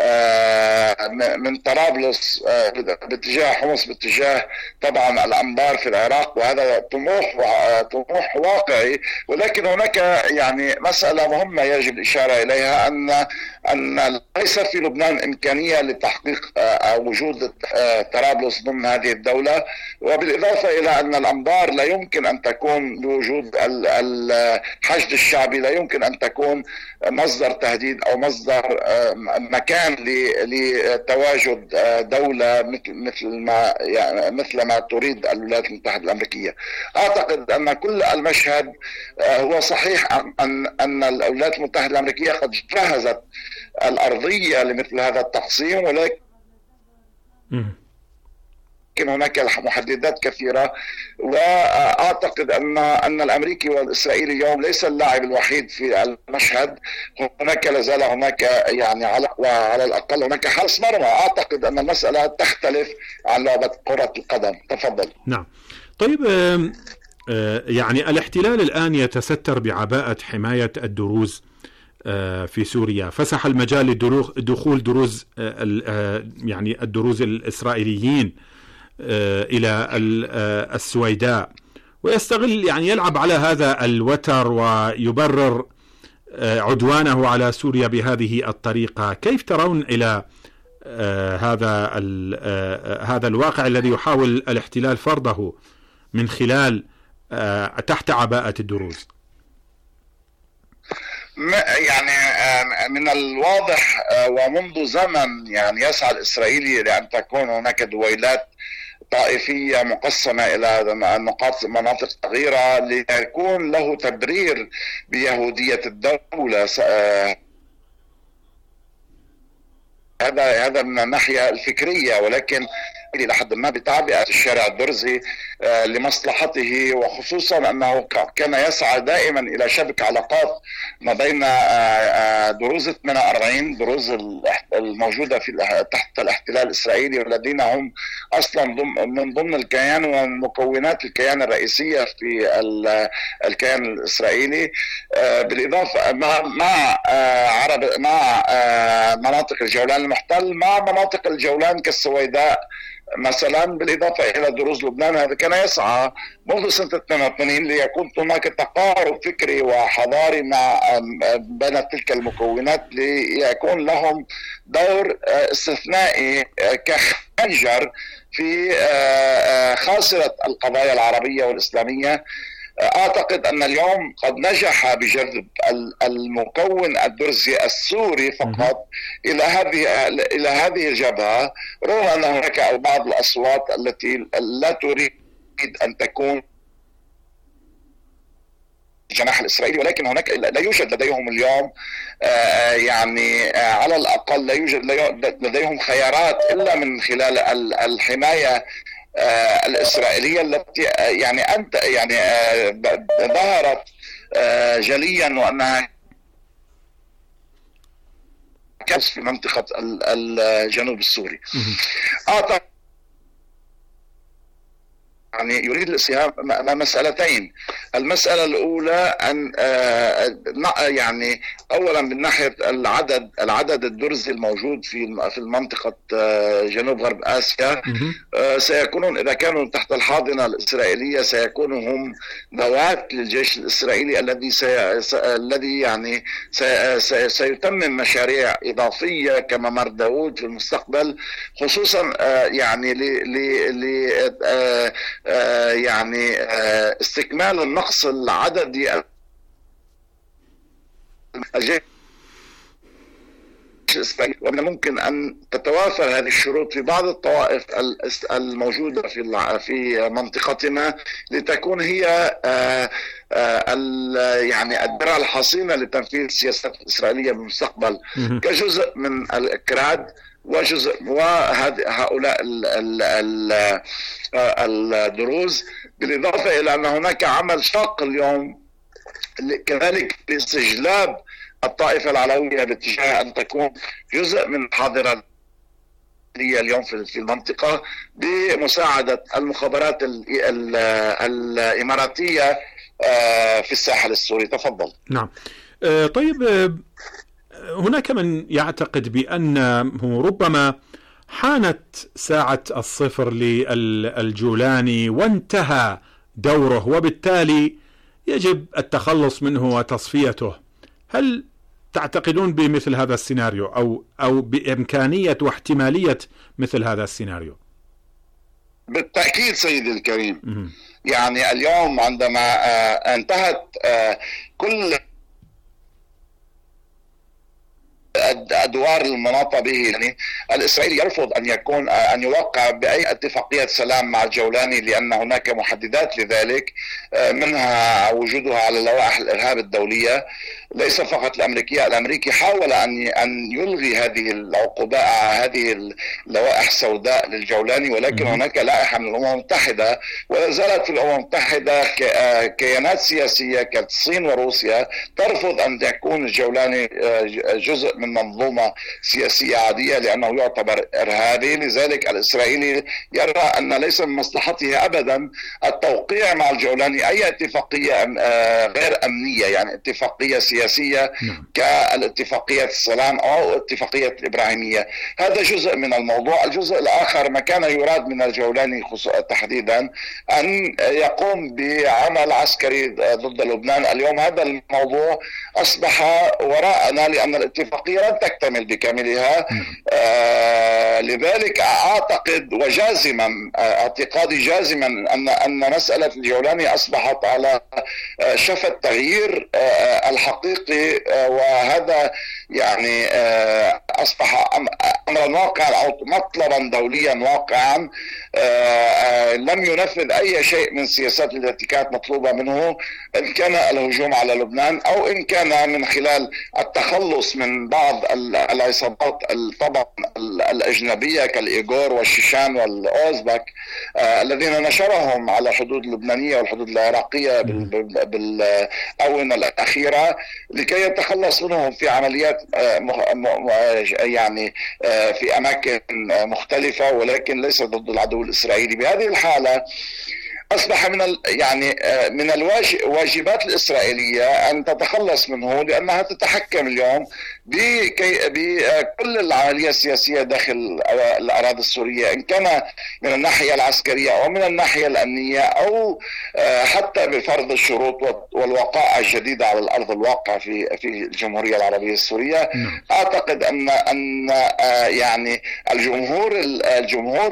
من طرابلس باتجاه حمص باتجاه طبعا الأنبار في العراق، وهذا طموح طموح واقعي. ولكن هناك يعني مسألة مهمة يجب الإشارة إليها، أن أن ليس في لبنان إمكانية لتحقيق وجود طرابلس ضمن هذه الدولة، وبالإضافة إلى أن الأنبار لا يمكن أن تكون بوجود الحشد الشعبي، لا يمكن أن تكون مصدر تهديد أو مصدر مكان لتواجد دولة مثل مثل ما يعني مثل ما تريد الولايات المتحدة الأمريكية. أعتقد أن كل المشهد هو صحيح أن أن الولايات المتحدة الأمريكية قد جهزت الأرضية لمثل هذا التقسيم، ولكن لكن هناك محددات كثيرة. وأعتقد أن أن الأمريكي والإسرائيلي اليوم ليس اللاعب الوحيد في المشهد، هناك لازال هناك يعني على وعلى الأقل هناك حارس مرمى. أعتقد أن المسألة تختلف عن لعبة كرة القدم. تفضل. نعم. طيب، يعني الاحتلال الآن يتستر بعباءة حماية الدروز في سوريا، فسح المجال لدخول دروز يعني الدروز الإسرائيليين إلى السويداء، ويستغل يعني يلعب على هذا الوتر ويبرر عدوانه على سوريا بهذه الطريقة. كيف ترون إلى هذا هذا الواقع الذي يحاول الاحتلال فرضه من خلال تحت عباءة الدروز؟ يعني من الواضح ومنذ زمن يعني يسعى الإسرائيلي لأن تكون هناك دويلات طائفية مقسمة إلى نقاط مناطق صغيرة ليكون له تبرير بيهودية الدولة. هذا هذا من الناحية الفكرية، ولكن إلى حد ما بتعبئة الشارع الدرزي لمصلحته، وخصوصا أنه كان يسعى دائما إلى شبك علاقات ما بين دروز ثمانية وأربعين دروز الموجودة في تحت الاحتلال الإسرائيلي، والذين هم أصلا من ضمن الكيان ومن مكونات الكيان الرئيسية في الكيان الإسرائيلي، بالإضافة مع مع عرب مع مناطق الجولان المحتل، مع مناطق الجولان كالسويداء مثلا، بالإضافة إلى دروز لبنان. هذا كان يسعى منذ سنة اثنين وثمانين ليكون هناك تقارب فكري وحضاري مع بين تلك المكونات، ليكون لهم دور استثنائي كخنجر في خاصرة القضايا العربية والإسلامية. أعتقد أن اليوم قد نجح بجذب المكون الدرزي السوري فقط إلى هذه إلى هذه الجبهة، رغم أن هناك بعض الأصوات التي لا تريد أن تكون الجناح الإسرائيلي، ولكن هناك لا يوجد لديهم اليوم يعني على الأقل لا يوجد لديهم خيارات إلا من خلال الحماية آه الإسرائيلية التي يعني أنت يعني آه ظهرت آه جليا، وأنها كانت في منطقة الجنوب السوري. أعتقد يعني يريد الاسهام مسألتين. المسألة الأولى أن يعني أولا من ناحية العدد العدد الدرزي الموجود في في المنطقة جنوب غرب آسيا، سيكونون إذا كانوا تحت الحاضنة الإسرائيلية سيكونوا هم نواة للجيش الإسرائيلي الذي الذي يعني سيتمم مشاريع إضافية كممر داوود في المستقبل، خصوصا يعني ل يعني استكمال النقص العددي الجيش الإسرائيلي. ومن الممكن أن تتوافر هذه الشروط في بعض الطوائف الموجودة في في منطقتنا لتكون هي يعني الدرع الحصينة لتنفيذ السياسات الإسرائيلية بالمستقبل كجزء من الإكراد وجزء وهؤلاء الدروز، بالإضافة إلى أن هناك عمل شاق اليوم كذلك لاستجلاب الطائفة العلوية باتجاه أن تكون جزء من الحاضرة اليوم في المنطقة بمساعدة المخابرات الإماراتية في الساحل السوري. تفضل. نعم. طيب، هناك من يعتقد بأنه ربما حانت ساعة الصفر للجولاني وانتهى دوره، وبالتالي يجب التخلص منه وتصفيته. هل تعتقدون بمثل هذا السيناريو أو أو بإمكانية واحتمالية مثل هذا السيناريو؟ بالتأكيد سيدي الكريم. م- يعني اليوم عندما آه انتهت آه كل أدوار المناطة به، يعني الإسرائيلي يرفض أن يكون أن يوقع بأي اتفاقية سلام مع الجولاني، لأن هناك محددات لذلك، منها وجودها على لوائح الإرهاب الدولية. ليس فقط الأمريكية، الأمريكي حاول أن أن يلغي هذه العقوبات، هذه اللوائح السوداء للجولاني، ولكن هناك لائحة من الأمم المتحدة، ولا زالت في الأمم المتحدة كيانات سياسية كالصين وروسيا ترفض أن يكون الجولاني جزء من منظومة سياسية عادية لأنه يعتبر إرهابي. لذلك الإسرائيلي يرى أن ليس من مصلحته أبدا التوقيع مع الجولاني أي اتفاقية غير أمنية، يعني اتفاقية سياسية كالاتفاقية السلام أو اتفاقية الإبراهيمية. هذا جزء من الموضوع. الجزء الآخر ما كان يراد من الجولاني تحديدا أن يقوم بعمل عسكري ضد لبنان. اليوم هذا الموضوع أصبح وراءنا لأن الاتفاقية لن تكتمل بكاملها. آه لذلك أعتقد وجازما اعتقادي جازما أن أن مسألة الجولاني أصبحت على شفة تغيير آه الحقيقة صديقي، وهذا يعني أصبح أمرا واقعا أو مطلبا دوليا واقعا، لم ينفذ أي شيء من السياسات التي كانت مطلوبة منه، إن كان الهجوم على لبنان أو إن كان من خلال التخلص من بعض العصابات طبعا الأجنبية كالإيغور والشيشان والأوزبك الذين نشرهم على الحدود اللبنانية والحدود العراقية بالآونة الأخيرة لكي يتخلص منهم في عمليات يعني في أماكن مختلفة، ولكن ليس ضد العدو الإسرائيلي. بهذه الحالة أصبح من يعني من الواجبات الإسرائيلية أن تتخلص منه، لأنها تتحكم اليوم بكل العملية السياسية داخل الأراضي السورية، إن كان من الناحية العسكرية أو من الناحية الأمنية أو حتى بفرض الشروط والوقائع الجديدة على الأرض الواقع في في الجمهورية العربية السورية. أعتقد أن أن يعني الجمهور الجمهور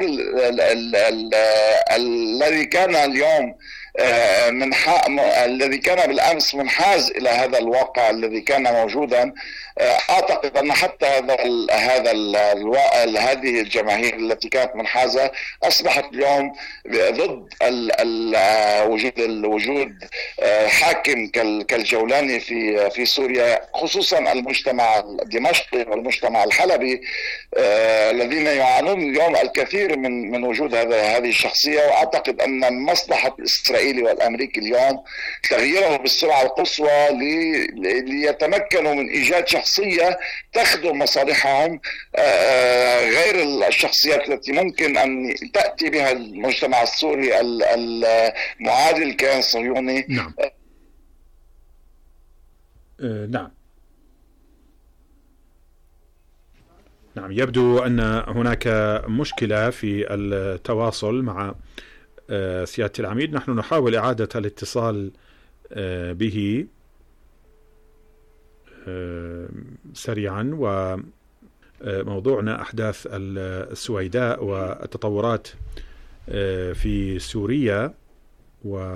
الذي كان اليوم من الذي كان بالأمس منحاز إلى هذا الواقع الذي كان موجودا، أعتقد أن حتى هذا ال هذا ال هذه الجماهير التي كانت منحازة أصبحت اليوم ضد ال ال وجود الوجود حاكم كالجولاني في في سوريا، خصوصا المجتمع الدمشقي والمجتمع الحلبي الذين يعانون اليوم الكثير من من وجود هذا هذه الشخصية. وأعتقد أن مصلحة الإسرائيلي والأمريكي اليوم تغييره بالسرعة القصوى ليتمكنوا من إيجاد شخصية تخدم مصالحهم غير الشخصيات التي ممكن أن تأتي بها المجتمع السوري المعادي للكيان الصهيوني. نعم. أه نعم نعم يبدو أن هناك مشكلة في التواصل مع سيادة العميد. نحن نحاول إعادة الاتصال به سريعا. وموضوعنا أحداث السويداء والتطورات في سوريا، و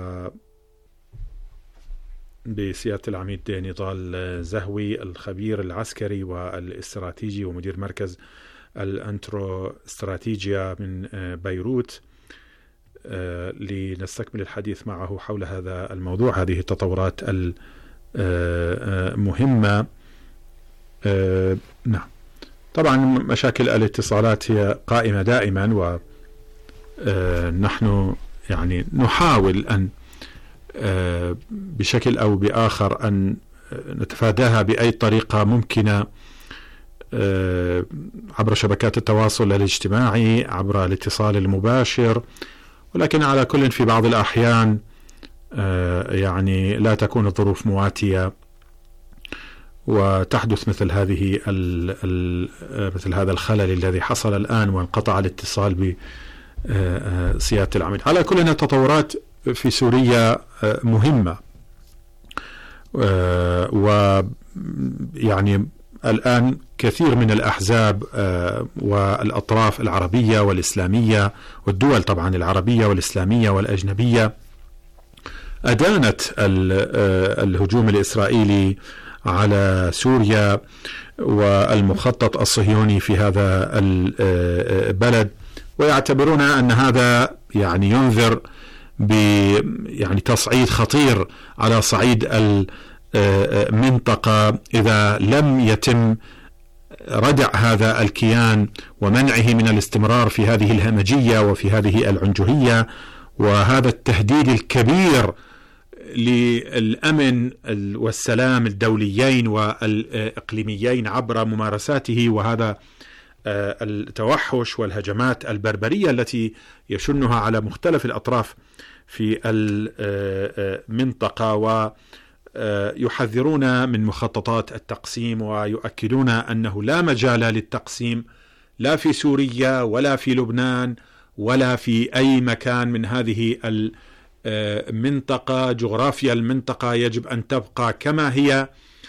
بسيادة العميد نضال زهوي الخبير العسكري والاستراتيجي ومدير مركز الأنترو استراتيجيا من بيروت، لنستكمل الحديث معه حول هذا الموضوع، هذه التطورات المهمة. نعم، طبعا مشاكل الاتصالات هي قائمة دائما، ونحن يعني نحاول أن بشكل أو بآخر أن نتفاداها بأي طريقة ممكنة عبر شبكات التواصل الاجتماعي، عبر الاتصال المباشر، ولكن على كل في بعض الأحيان يعني لا تكون الظروف مواتية وتحدث مثل هذه مثل هذا الخلل الذي حصل الآن وانقطع الاتصال بسيادة العميد. على كل التطورات في سوريا مهمة، ويعني الآن كثير من الأحزاب والأطراف العربية والإسلامية والدول طبعا العربية والإسلامية والأجنبية أدانت الهجوم الإسرائيلي على سوريا والمخطط الصهيوني في هذا البلد، ويعتبرون أن هذا يعني ينذر ب يعني تصعيد خطير على صعيد المنطقة إذا لم يتم ردع هذا الكيان ومنعه من الاستمرار في هذه الهمجية وفي هذه العنجهية وهذا التهديد الكبير للأمن والسلام الدوليين والإقليميين عبر ممارساته، وهذا التوحش والهجمات البربرية التي يشنها على مختلف الأطراف في المنطقة، ويحذرون من مخططات التقسيم ويؤكدون أنه لا مجال للتقسيم لا في سوريا ولا في لبنان ولا في أي مكان من هذه المنطقة. جغرافيا المنطقة يجب أن تبقى كما هي،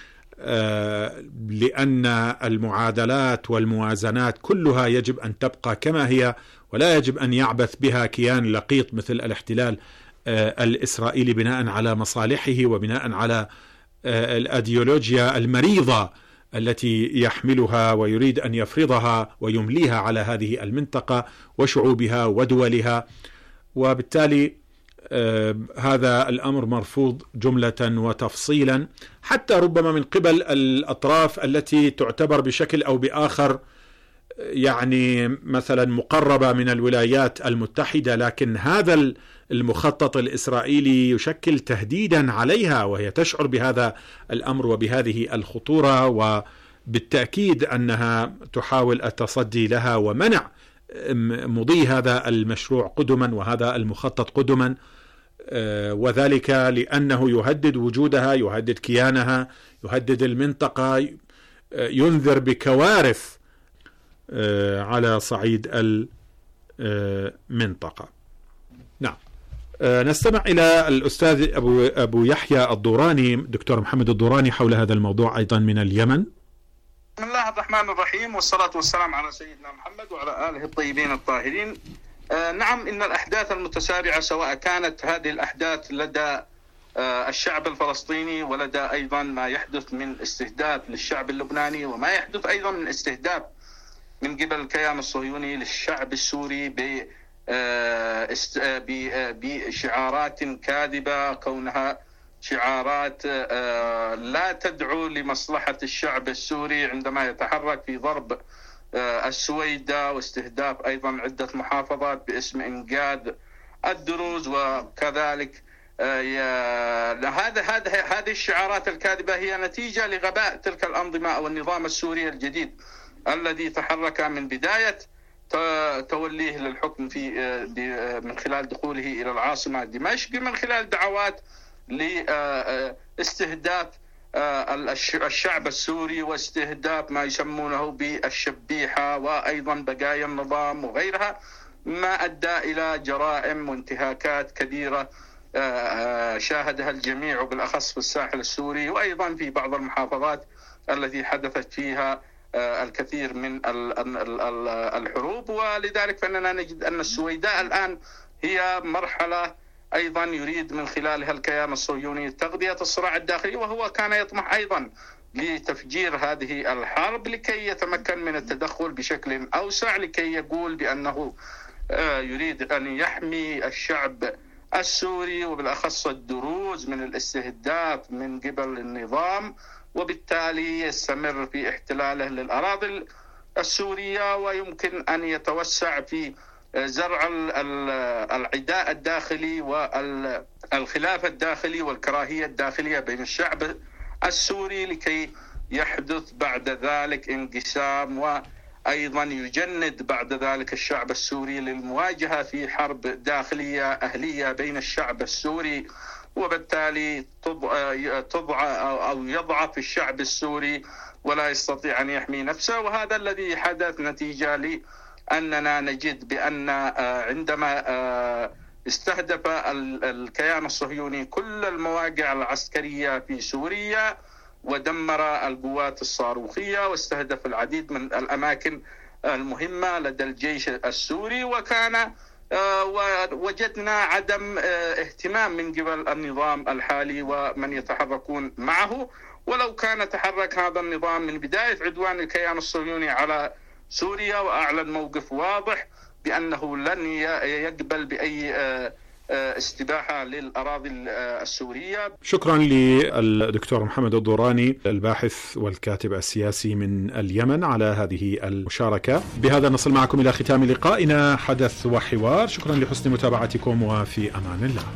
لأن المعادلات والموازنات كلها يجب أن تبقى كما هي، ولا يجب أن يعبث بها كيان لقيط مثل الاحتلال الإسرائيلي بناء على مصالحه وبناء على الأيديولوجيا المريضة التي يحملها ويريد أن يفرضها ويمليها على هذه المنطقة وشعوبها ودولها، وبالتالي هذا الأمر مرفوض جملة وتفصيلا، حتى ربما من قبل الأطراف التي تعتبر بشكل أو بآخر يعني مثلا مقربة من الولايات المتحدة، لكن هذا المخطط الإسرائيلي يشكل تهديدا عليها، وهي تشعر بهذا الأمر وبهذه الخطورة، وبالتأكيد أنها تحاول التصدي لها ومنع مضي هذا المشروع قدما وهذا المخطط قدما، وذلك لأنه يهدد وجودها، يهدد كيانها، يهدد المنطقة، ينذر بكوارث على صعيد المنطقة. نعم، نستمع إلى الأستاذ أبو, أبو يحيى الدوراني، دكتور محمد الدوراني، حول هذا الموضوع أيضا من اليمن. بسم الله الرحمن الرحيم، والصلاة والسلام على سيدنا محمد وعلى آله الطيبين الطاهرين. آه نعم، إن الأحداث المتسارعة سواء كانت هذه الأحداث لدى آه الشعب الفلسطيني ولدى أيضا ما يحدث من استهداف للشعب اللبناني وما يحدث أيضا من استهداف من قبل الكيان الصهيوني للشعب السوري ب بشعارات كاذبة، كونها شعارات لا تدعو لمصلحة الشعب السوري عندما يتحرك في ضرب السويدة واستهداف أيضا عدة محافظات باسم إنقاذ الدروز. وكذلك هذا هذا هذه الشعارات الكاذبة هي نتيجة لغباء تلك الأنظمة أو النظام السوري الجديد الذي تحرك من بداية توليه للحكم في من خلال دخوله إلى العاصمة دمشق، من خلال دعوات لاستهداف الشعب السوري واستهداف ما يسمونه بالشبيحة وأيضا بقايا النظام وغيرها، ما أدى إلى جرائم وانتهاكات كثيرة شاهدها الجميع، وبالأخص في الساحل السوري وأيضا في بعض المحافظات التي حدثت فيها الكثير من الحروب. ولذلك فإننا نجد أن السويداء الآن هي مرحلة أيضا يريد من خلالها الكيان الصهيوني تغذية الصراع الداخلي، وهو كان يطمح أيضا لتفجير هذه الحرب لكي يتمكن من التدخل بشكل أوسع، لكي يقول بأنه يريد أن يحمي الشعب السوري وبالأخص الدروز من الاستهداف من قبل النظام، وبالتالي يستمر في احتلاله للأراضي السورية، ويمكن أن يتوسع في زرع العداء الداخلي والخلاف الداخلي والكراهية الداخلية بين الشعب السوري، لكي يحدث بعد ذلك انقسام، وأيضا يجند بعد ذلك الشعب السوري للمواجهة في حرب داخلية أهلية بين الشعب السوري، وبالتالي تضع أو يضعف الشعب السوري ولا يستطيع أن يحمي نفسه. وهذا الذي حدث نتيجة لأننا نجد بأن عندما استهدف الكيان الصهيوني كل المواقع العسكرية في سوريا ودمر القوات الصاروخية واستهدف العديد من الأماكن المهمة لدى الجيش السوري، وكان ووجدنا عدم اهتمام من قبل النظام الحالي ومن يتحركون معه. ولو كان تحرك هذا النظام من بداية عدوان الكيان الصهيوني على سوريا وأعلن موقف واضح بأنه لن يقبل بأي استباحة للأراضي السورية. شكرا للدكتور محمد الدوراني الباحث والكاتب السياسي من اليمن على هذه المشاركة. بهذا نصل معكم إلى ختام لقائنا حدث وحوار. شكرا لحسن متابعتكم وفي أمان الله.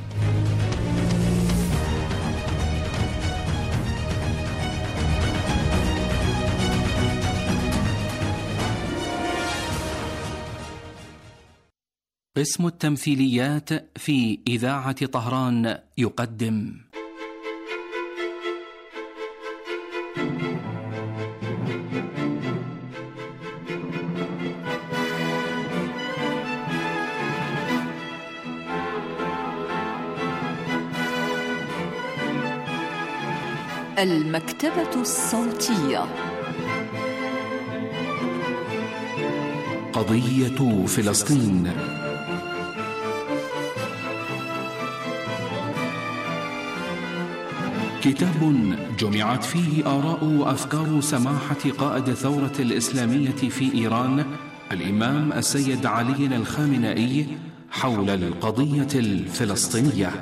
قسم التمثيليات في إذاعة طهران يقدم المكتبة الصوتية. قضية فلسطين. كتاب جمعت فيه آراء وأفكار سماحة قائد الثورة الإسلامية في إيران الإمام السيد علي الخامنئي حول القضية الفلسطينية.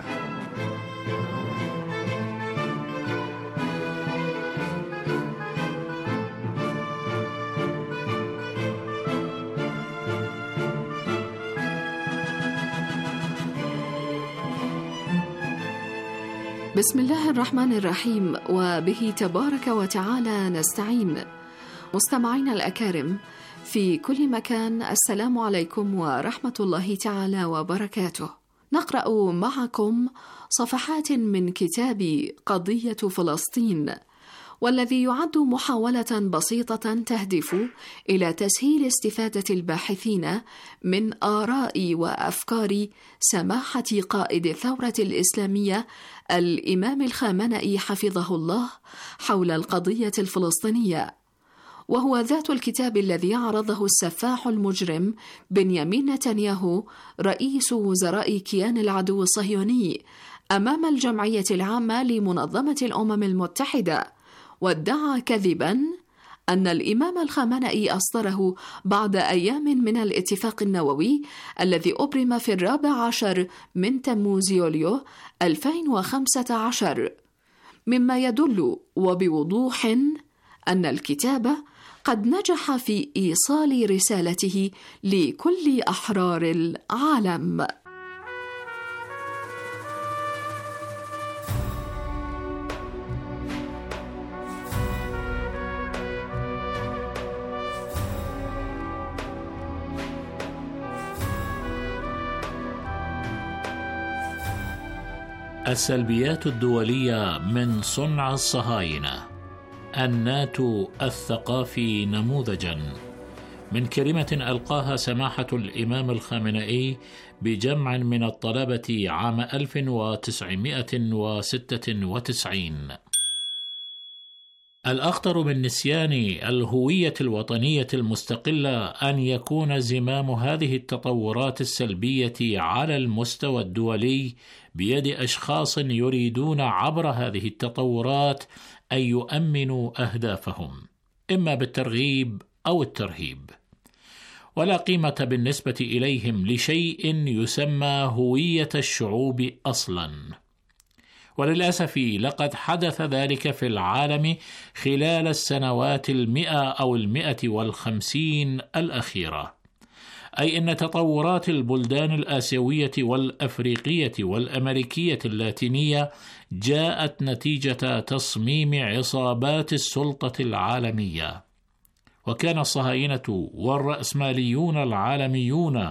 بسم الله الرحمن الرحيم، وبه تبارك وتعالى نستعين. مستمعين الأكارم في كل مكان، السلام عليكم ورحمة الله تعالى وبركاته. نقرأ معكم صفحات من كتاب قضية فلسطين، والذي يعد محاولة بسيطة تهدف إلى تسهيل استفادة الباحثين من آراء وأفكار سماحة قائد الثورة الإسلامية الإمام الخامنئي حفظه الله حول القضية الفلسطينية، وهو ذات الكتاب الذي عرضه السفاح المجرم بنيامين نتنياهو رئيس وزراء كيان العدو الصهيوني أمام الجمعية العامة لمنظمة الأمم المتحدة، وادعى كذباً أن الإمام الخامنئي أصدره بعد أيام من الاتفاق النووي الذي أبرم في الرابع عشر من تموز يوليو ألفين وخمسة عشر، مما يدل وبوضوح أن الكتاب قد نجح في إيصال رسالته لكل أحرار العالم. السلبيات الدولية من صنع الصهاينة. الناتو الثقافي نموذجا، من كلمة ألقاها سماحة الإمام الخامنئي بجمع من الطلبة عام ألف وتسعمائة وستة وتسعين. الأخطر من نسيان الهوية الوطنية المستقلة أن يكون زمام هذه التطورات السلبية على المستوى الدولي بيد أشخاص يريدون عبر هذه التطورات أن يؤمنوا أهدافهم، إما بالترغيب أو الترهيب، ولا قيمة بالنسبة إليهم لشيء يسمى هوية الشعوب أصلاً. وللأسف لقد حدث ذلك في العالم خلال السنوات المئة أو المئة والخمسين الأخيرة، أي أن تطورات البلدان الآسيوية والأفريقية والأمريكية اللاتينية جاءت نتيجة تصميم عصابات السلطة العالمية، وكان الصهاينة والرأسماليون العالميون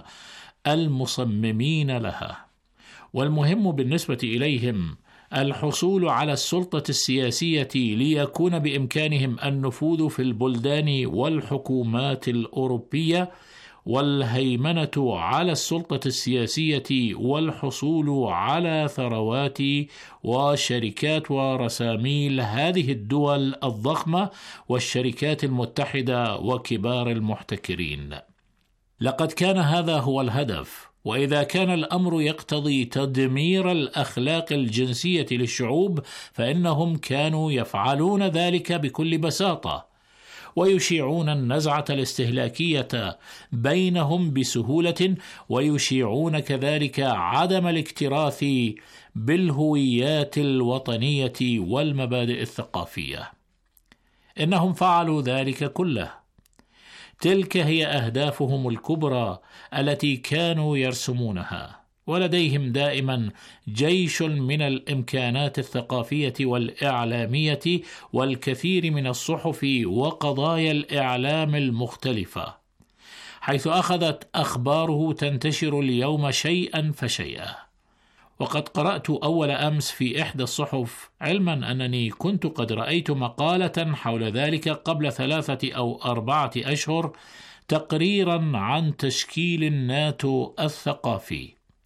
المصممين لها، والمهم بالنسبة إليهم الحصول على السلطة السياسية ليكون بإمكانهم النفوذ في البلدان والحكومات الأوروبية، والهيمنة على السلطة السياسية والحصول على ثروات وشركات ورساميل هذه الدول الضخمة والشركات المتحدة وكبار المحتكرين. لقد كان هذا هو الهدف، وإذا كان الأمر يقتضي تدمير الأخلاق الجنسية للشعوب فإنهم كانوا يفعلون ذلك بكل بساطة، ويشيعون النزعة الاستهلاكية بينهم بسهولة، ويشيعون كذلك عدم الاكتراث بالهويات الوطنية والمبادئ الثقافية. إنهم فعلوا ذلك كله. تلك هي أهدافهم الكبرى التي كانوا يرسمونها، ولديهم دائما جيش من الإمكانات الثقافية والإعلامية والكثير من الصحف وقضايا الإعلام المختلفة، حيث أخذت أخباره تنتشر اليوم شيئا فشيئا. وقد قرأت أول أمس في إحدى الصحف، علما أنني كنت قد رأيت مقالة حول ذلك قبل ثلاثة أو أربعة أشهر، تقريرا عن تشكيل الناتو الثقافي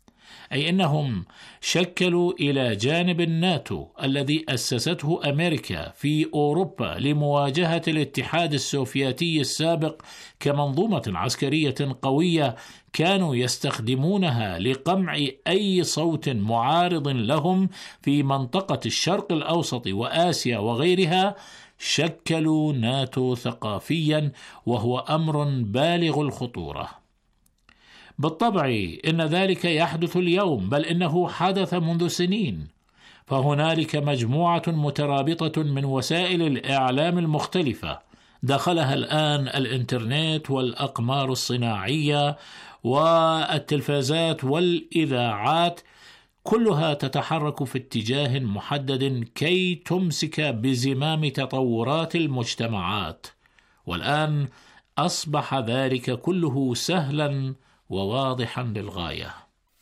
أي أنهم شكلوا إلى جانب الناتو الذي أسسته أمريكا في أوروبا لمواجهة الاتحاد السوفيتي السابق كمنظومة عسكرية قوية كانوا يستخدمونها لقمع أي صوت معارض لهم في منطقة الشرق الأوسط وآسيا وغيرها، شكلوا ناتو ثقافيا، وهو أمر بالغ الخطورة. بالطبع إن ذلك يحدث اليوم، بل إنه حدث منذ سنين، فهنالك مجموعة مترابطة من وسائل الإعلام المختلفة دخلها الآن الإنترنت والأقمار الصناعية والتلفازات والإذاعات، كلها تتحرك في اتجاه محدد كي تمسك بزمام تطورات المجتمعات، والآن أصبح ذلك كله سهلا وواضحا للغاية.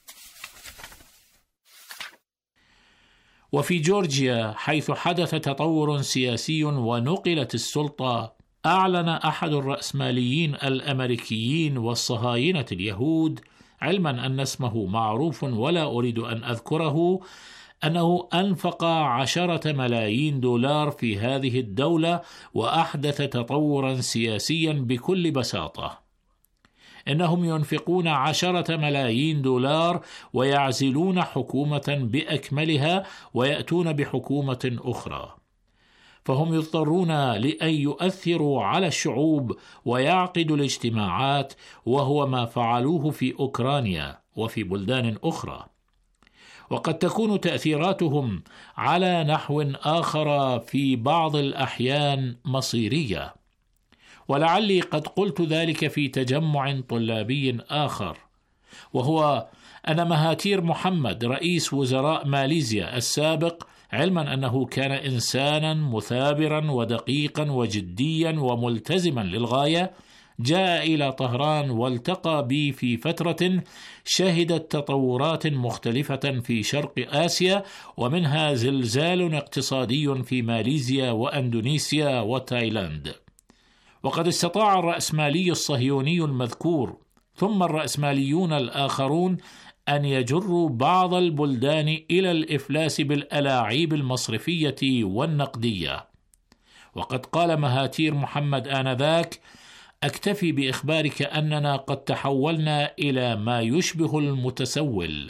وفي جورجيا حيث حدث تطور سياسي ونقلت السلطة، أعلن أحد الرأسماليين الأمريكيين والصهاينة اليهود، علما أن اسمه معروف ولا أريد أن أذكره، أنه أنفق عشرة ملايين دولار في هذه الدولة وأحدث تطورا سياسيا بكل بساطة. إنهم ينفقون عشرة ملايين دولار ويعزلون حكومة بأكملها ويأتون بحكومة أخرى، فهم يضطرون لأن يؤثروا على الشعوب ويعقدوا الاجتماعات، وهو ما فعلوه في أوكرانيا وفي بلدان أخرى. وقد تكون تأثيراتهم على نحو آخر في بعض الأحيان مصيرية، ولعلي قد قلت ذلك في تجمع طلابي آخر، وهو أن مهاتير محمد رئيس وزراء ماليزيا السابق، علما أنه كان إنسانا مثابرا ودقيقا وجديا وملتزما للغاية، جاء إلى طهران والتقى بي في فترة شهدت تطورات مختلفة في شرق آسيا، ومنها زلزال اقتصادي في ماليزيا وأندونيسيا وتايلاند. وقد استطاع الرأسمالي الصهيوني المذكور ثم الرأسماليون الآخرون أن يجروا بعض البلدان إلى الإفلاس بالألاعيب المصرفية والنقدية. وقد قال مهاتير محمد آنذاك: أكتفي بإخبارك أننا قد تحولنا إلى ما يشبه المتسول.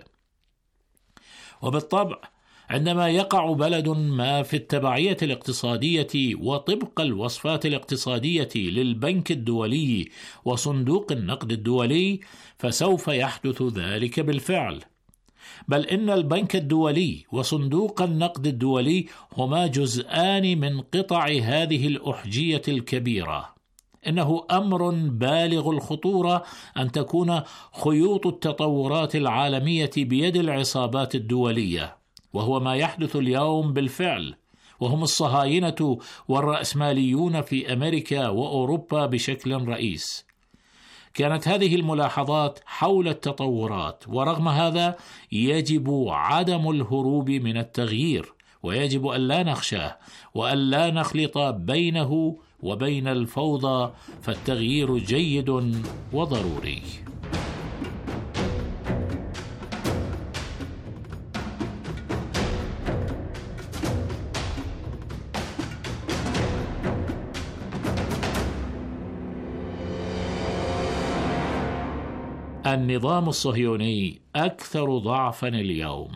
وبالطبع عندما يقع بلد ما في التبعية الاقتصادية وطبق الوصفات الاقتصادية للبنك الدولي وصندوق النقد الدولي، فسوف يحدث ذلك بالفعل. بل إن البنك الدولي وصندوق النقد الدولي هما جزءان من قطع هذه الأحجية الكبيرة. إنه أمر بالغ الخطورة أن تكون خيوط التطورات العالمية بيد العصابات الدولية، وهو ما يحدث اليوم بالفعل، وهم الصهاينة والرأسماليون في أمريكا وأوروبا بشكل رئيس. كانت هذه الملاحظات حول التطورات، ورغم هذا يجب عدم الهروب من التغيير، ويجب أن لا نخشاه وأن لا نخلط بينه وبين الفوضى، فالتغيير جيد وضروري. النظام الصهيوني أكثر ضعفا اليوم.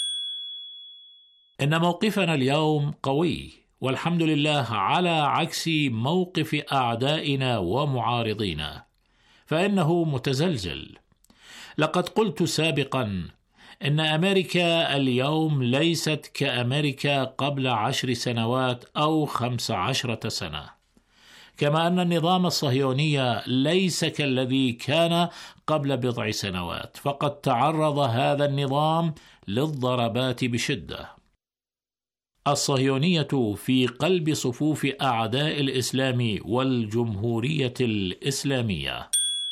إن موقفنا اليوم قوي والحمد لله، على عكس موقف أعدائنا ومعارضينا، فإنه متزلزل. لقد قلت سابقا إن أمريكا اليوم ليست كأمريكا قبل عشر سنوات أو خمس عشرة سنة، كما أن النظام الصهيوني ليس كالذي كان قبل بضع سنوات، فقد تعرض هذا النظام للضربات بشدة. الصهيونية في قلب صفوف أعداء الإسلام والجمهورية الإسلامية.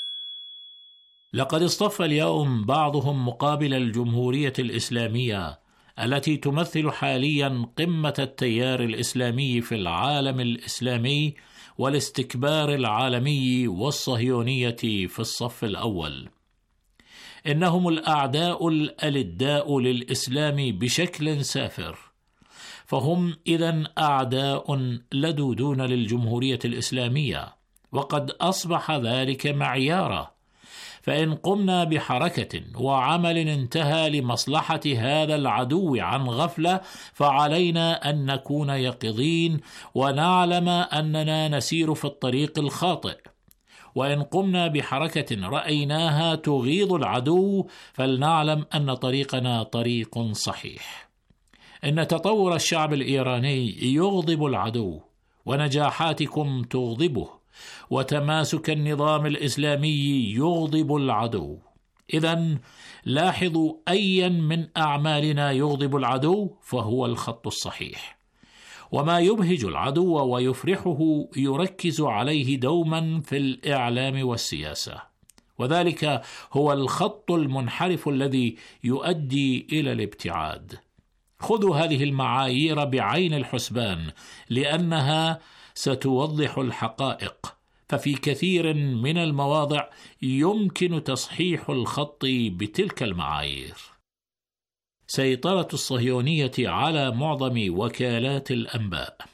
لقد اصطف اليوم بعضهم مقابل الجمهورية الإسلامية التي تمثل حاليا قمة التيار الإسلامي في العالم الإسلامي والاستكبار العالمي والصهيونية في الصف الأول. إنهم الأعداء الألداء للإسلام بشكل سافر، فهم إذن أعداء لدودون للجمهورية الإسلامية، وقد أصبح ذلك معيارا. فإن قمنا بحركة وعمل انتهى لمصلحة هذا العدو عن غفلة، فعلينا أن نكون يقظين ونعلم أننا نسير في الطريق الخاطئ. وإن قمنا بحركة رأيناها تغيظ العدو، فلنعلم أن طريقنا طريق صحيح. إن تطور الشعب الإيراني يغضب العدو، ونجاحاتكم تغضبه، وتماسك النظام الإسلامي يغضب العدو. إذن لاحظوا أيا من أعمالنا يغضب العدو فهو الخط الصحيح، وما يبهج العدو ويفرحه يركز عليه دوما في الإعلام والسياسة، وذلك هو الخط المنحرف الذي يؤدي إلى الابتعاد. خذوا هذه المعايير بعين الحسبان، لأنها ستوضح الحقائق، ففي كثير من المواضع يمكن تصحيح الخط بتلك المعايير. سيطرة الصهيونية على معظم وكالات الأنباء.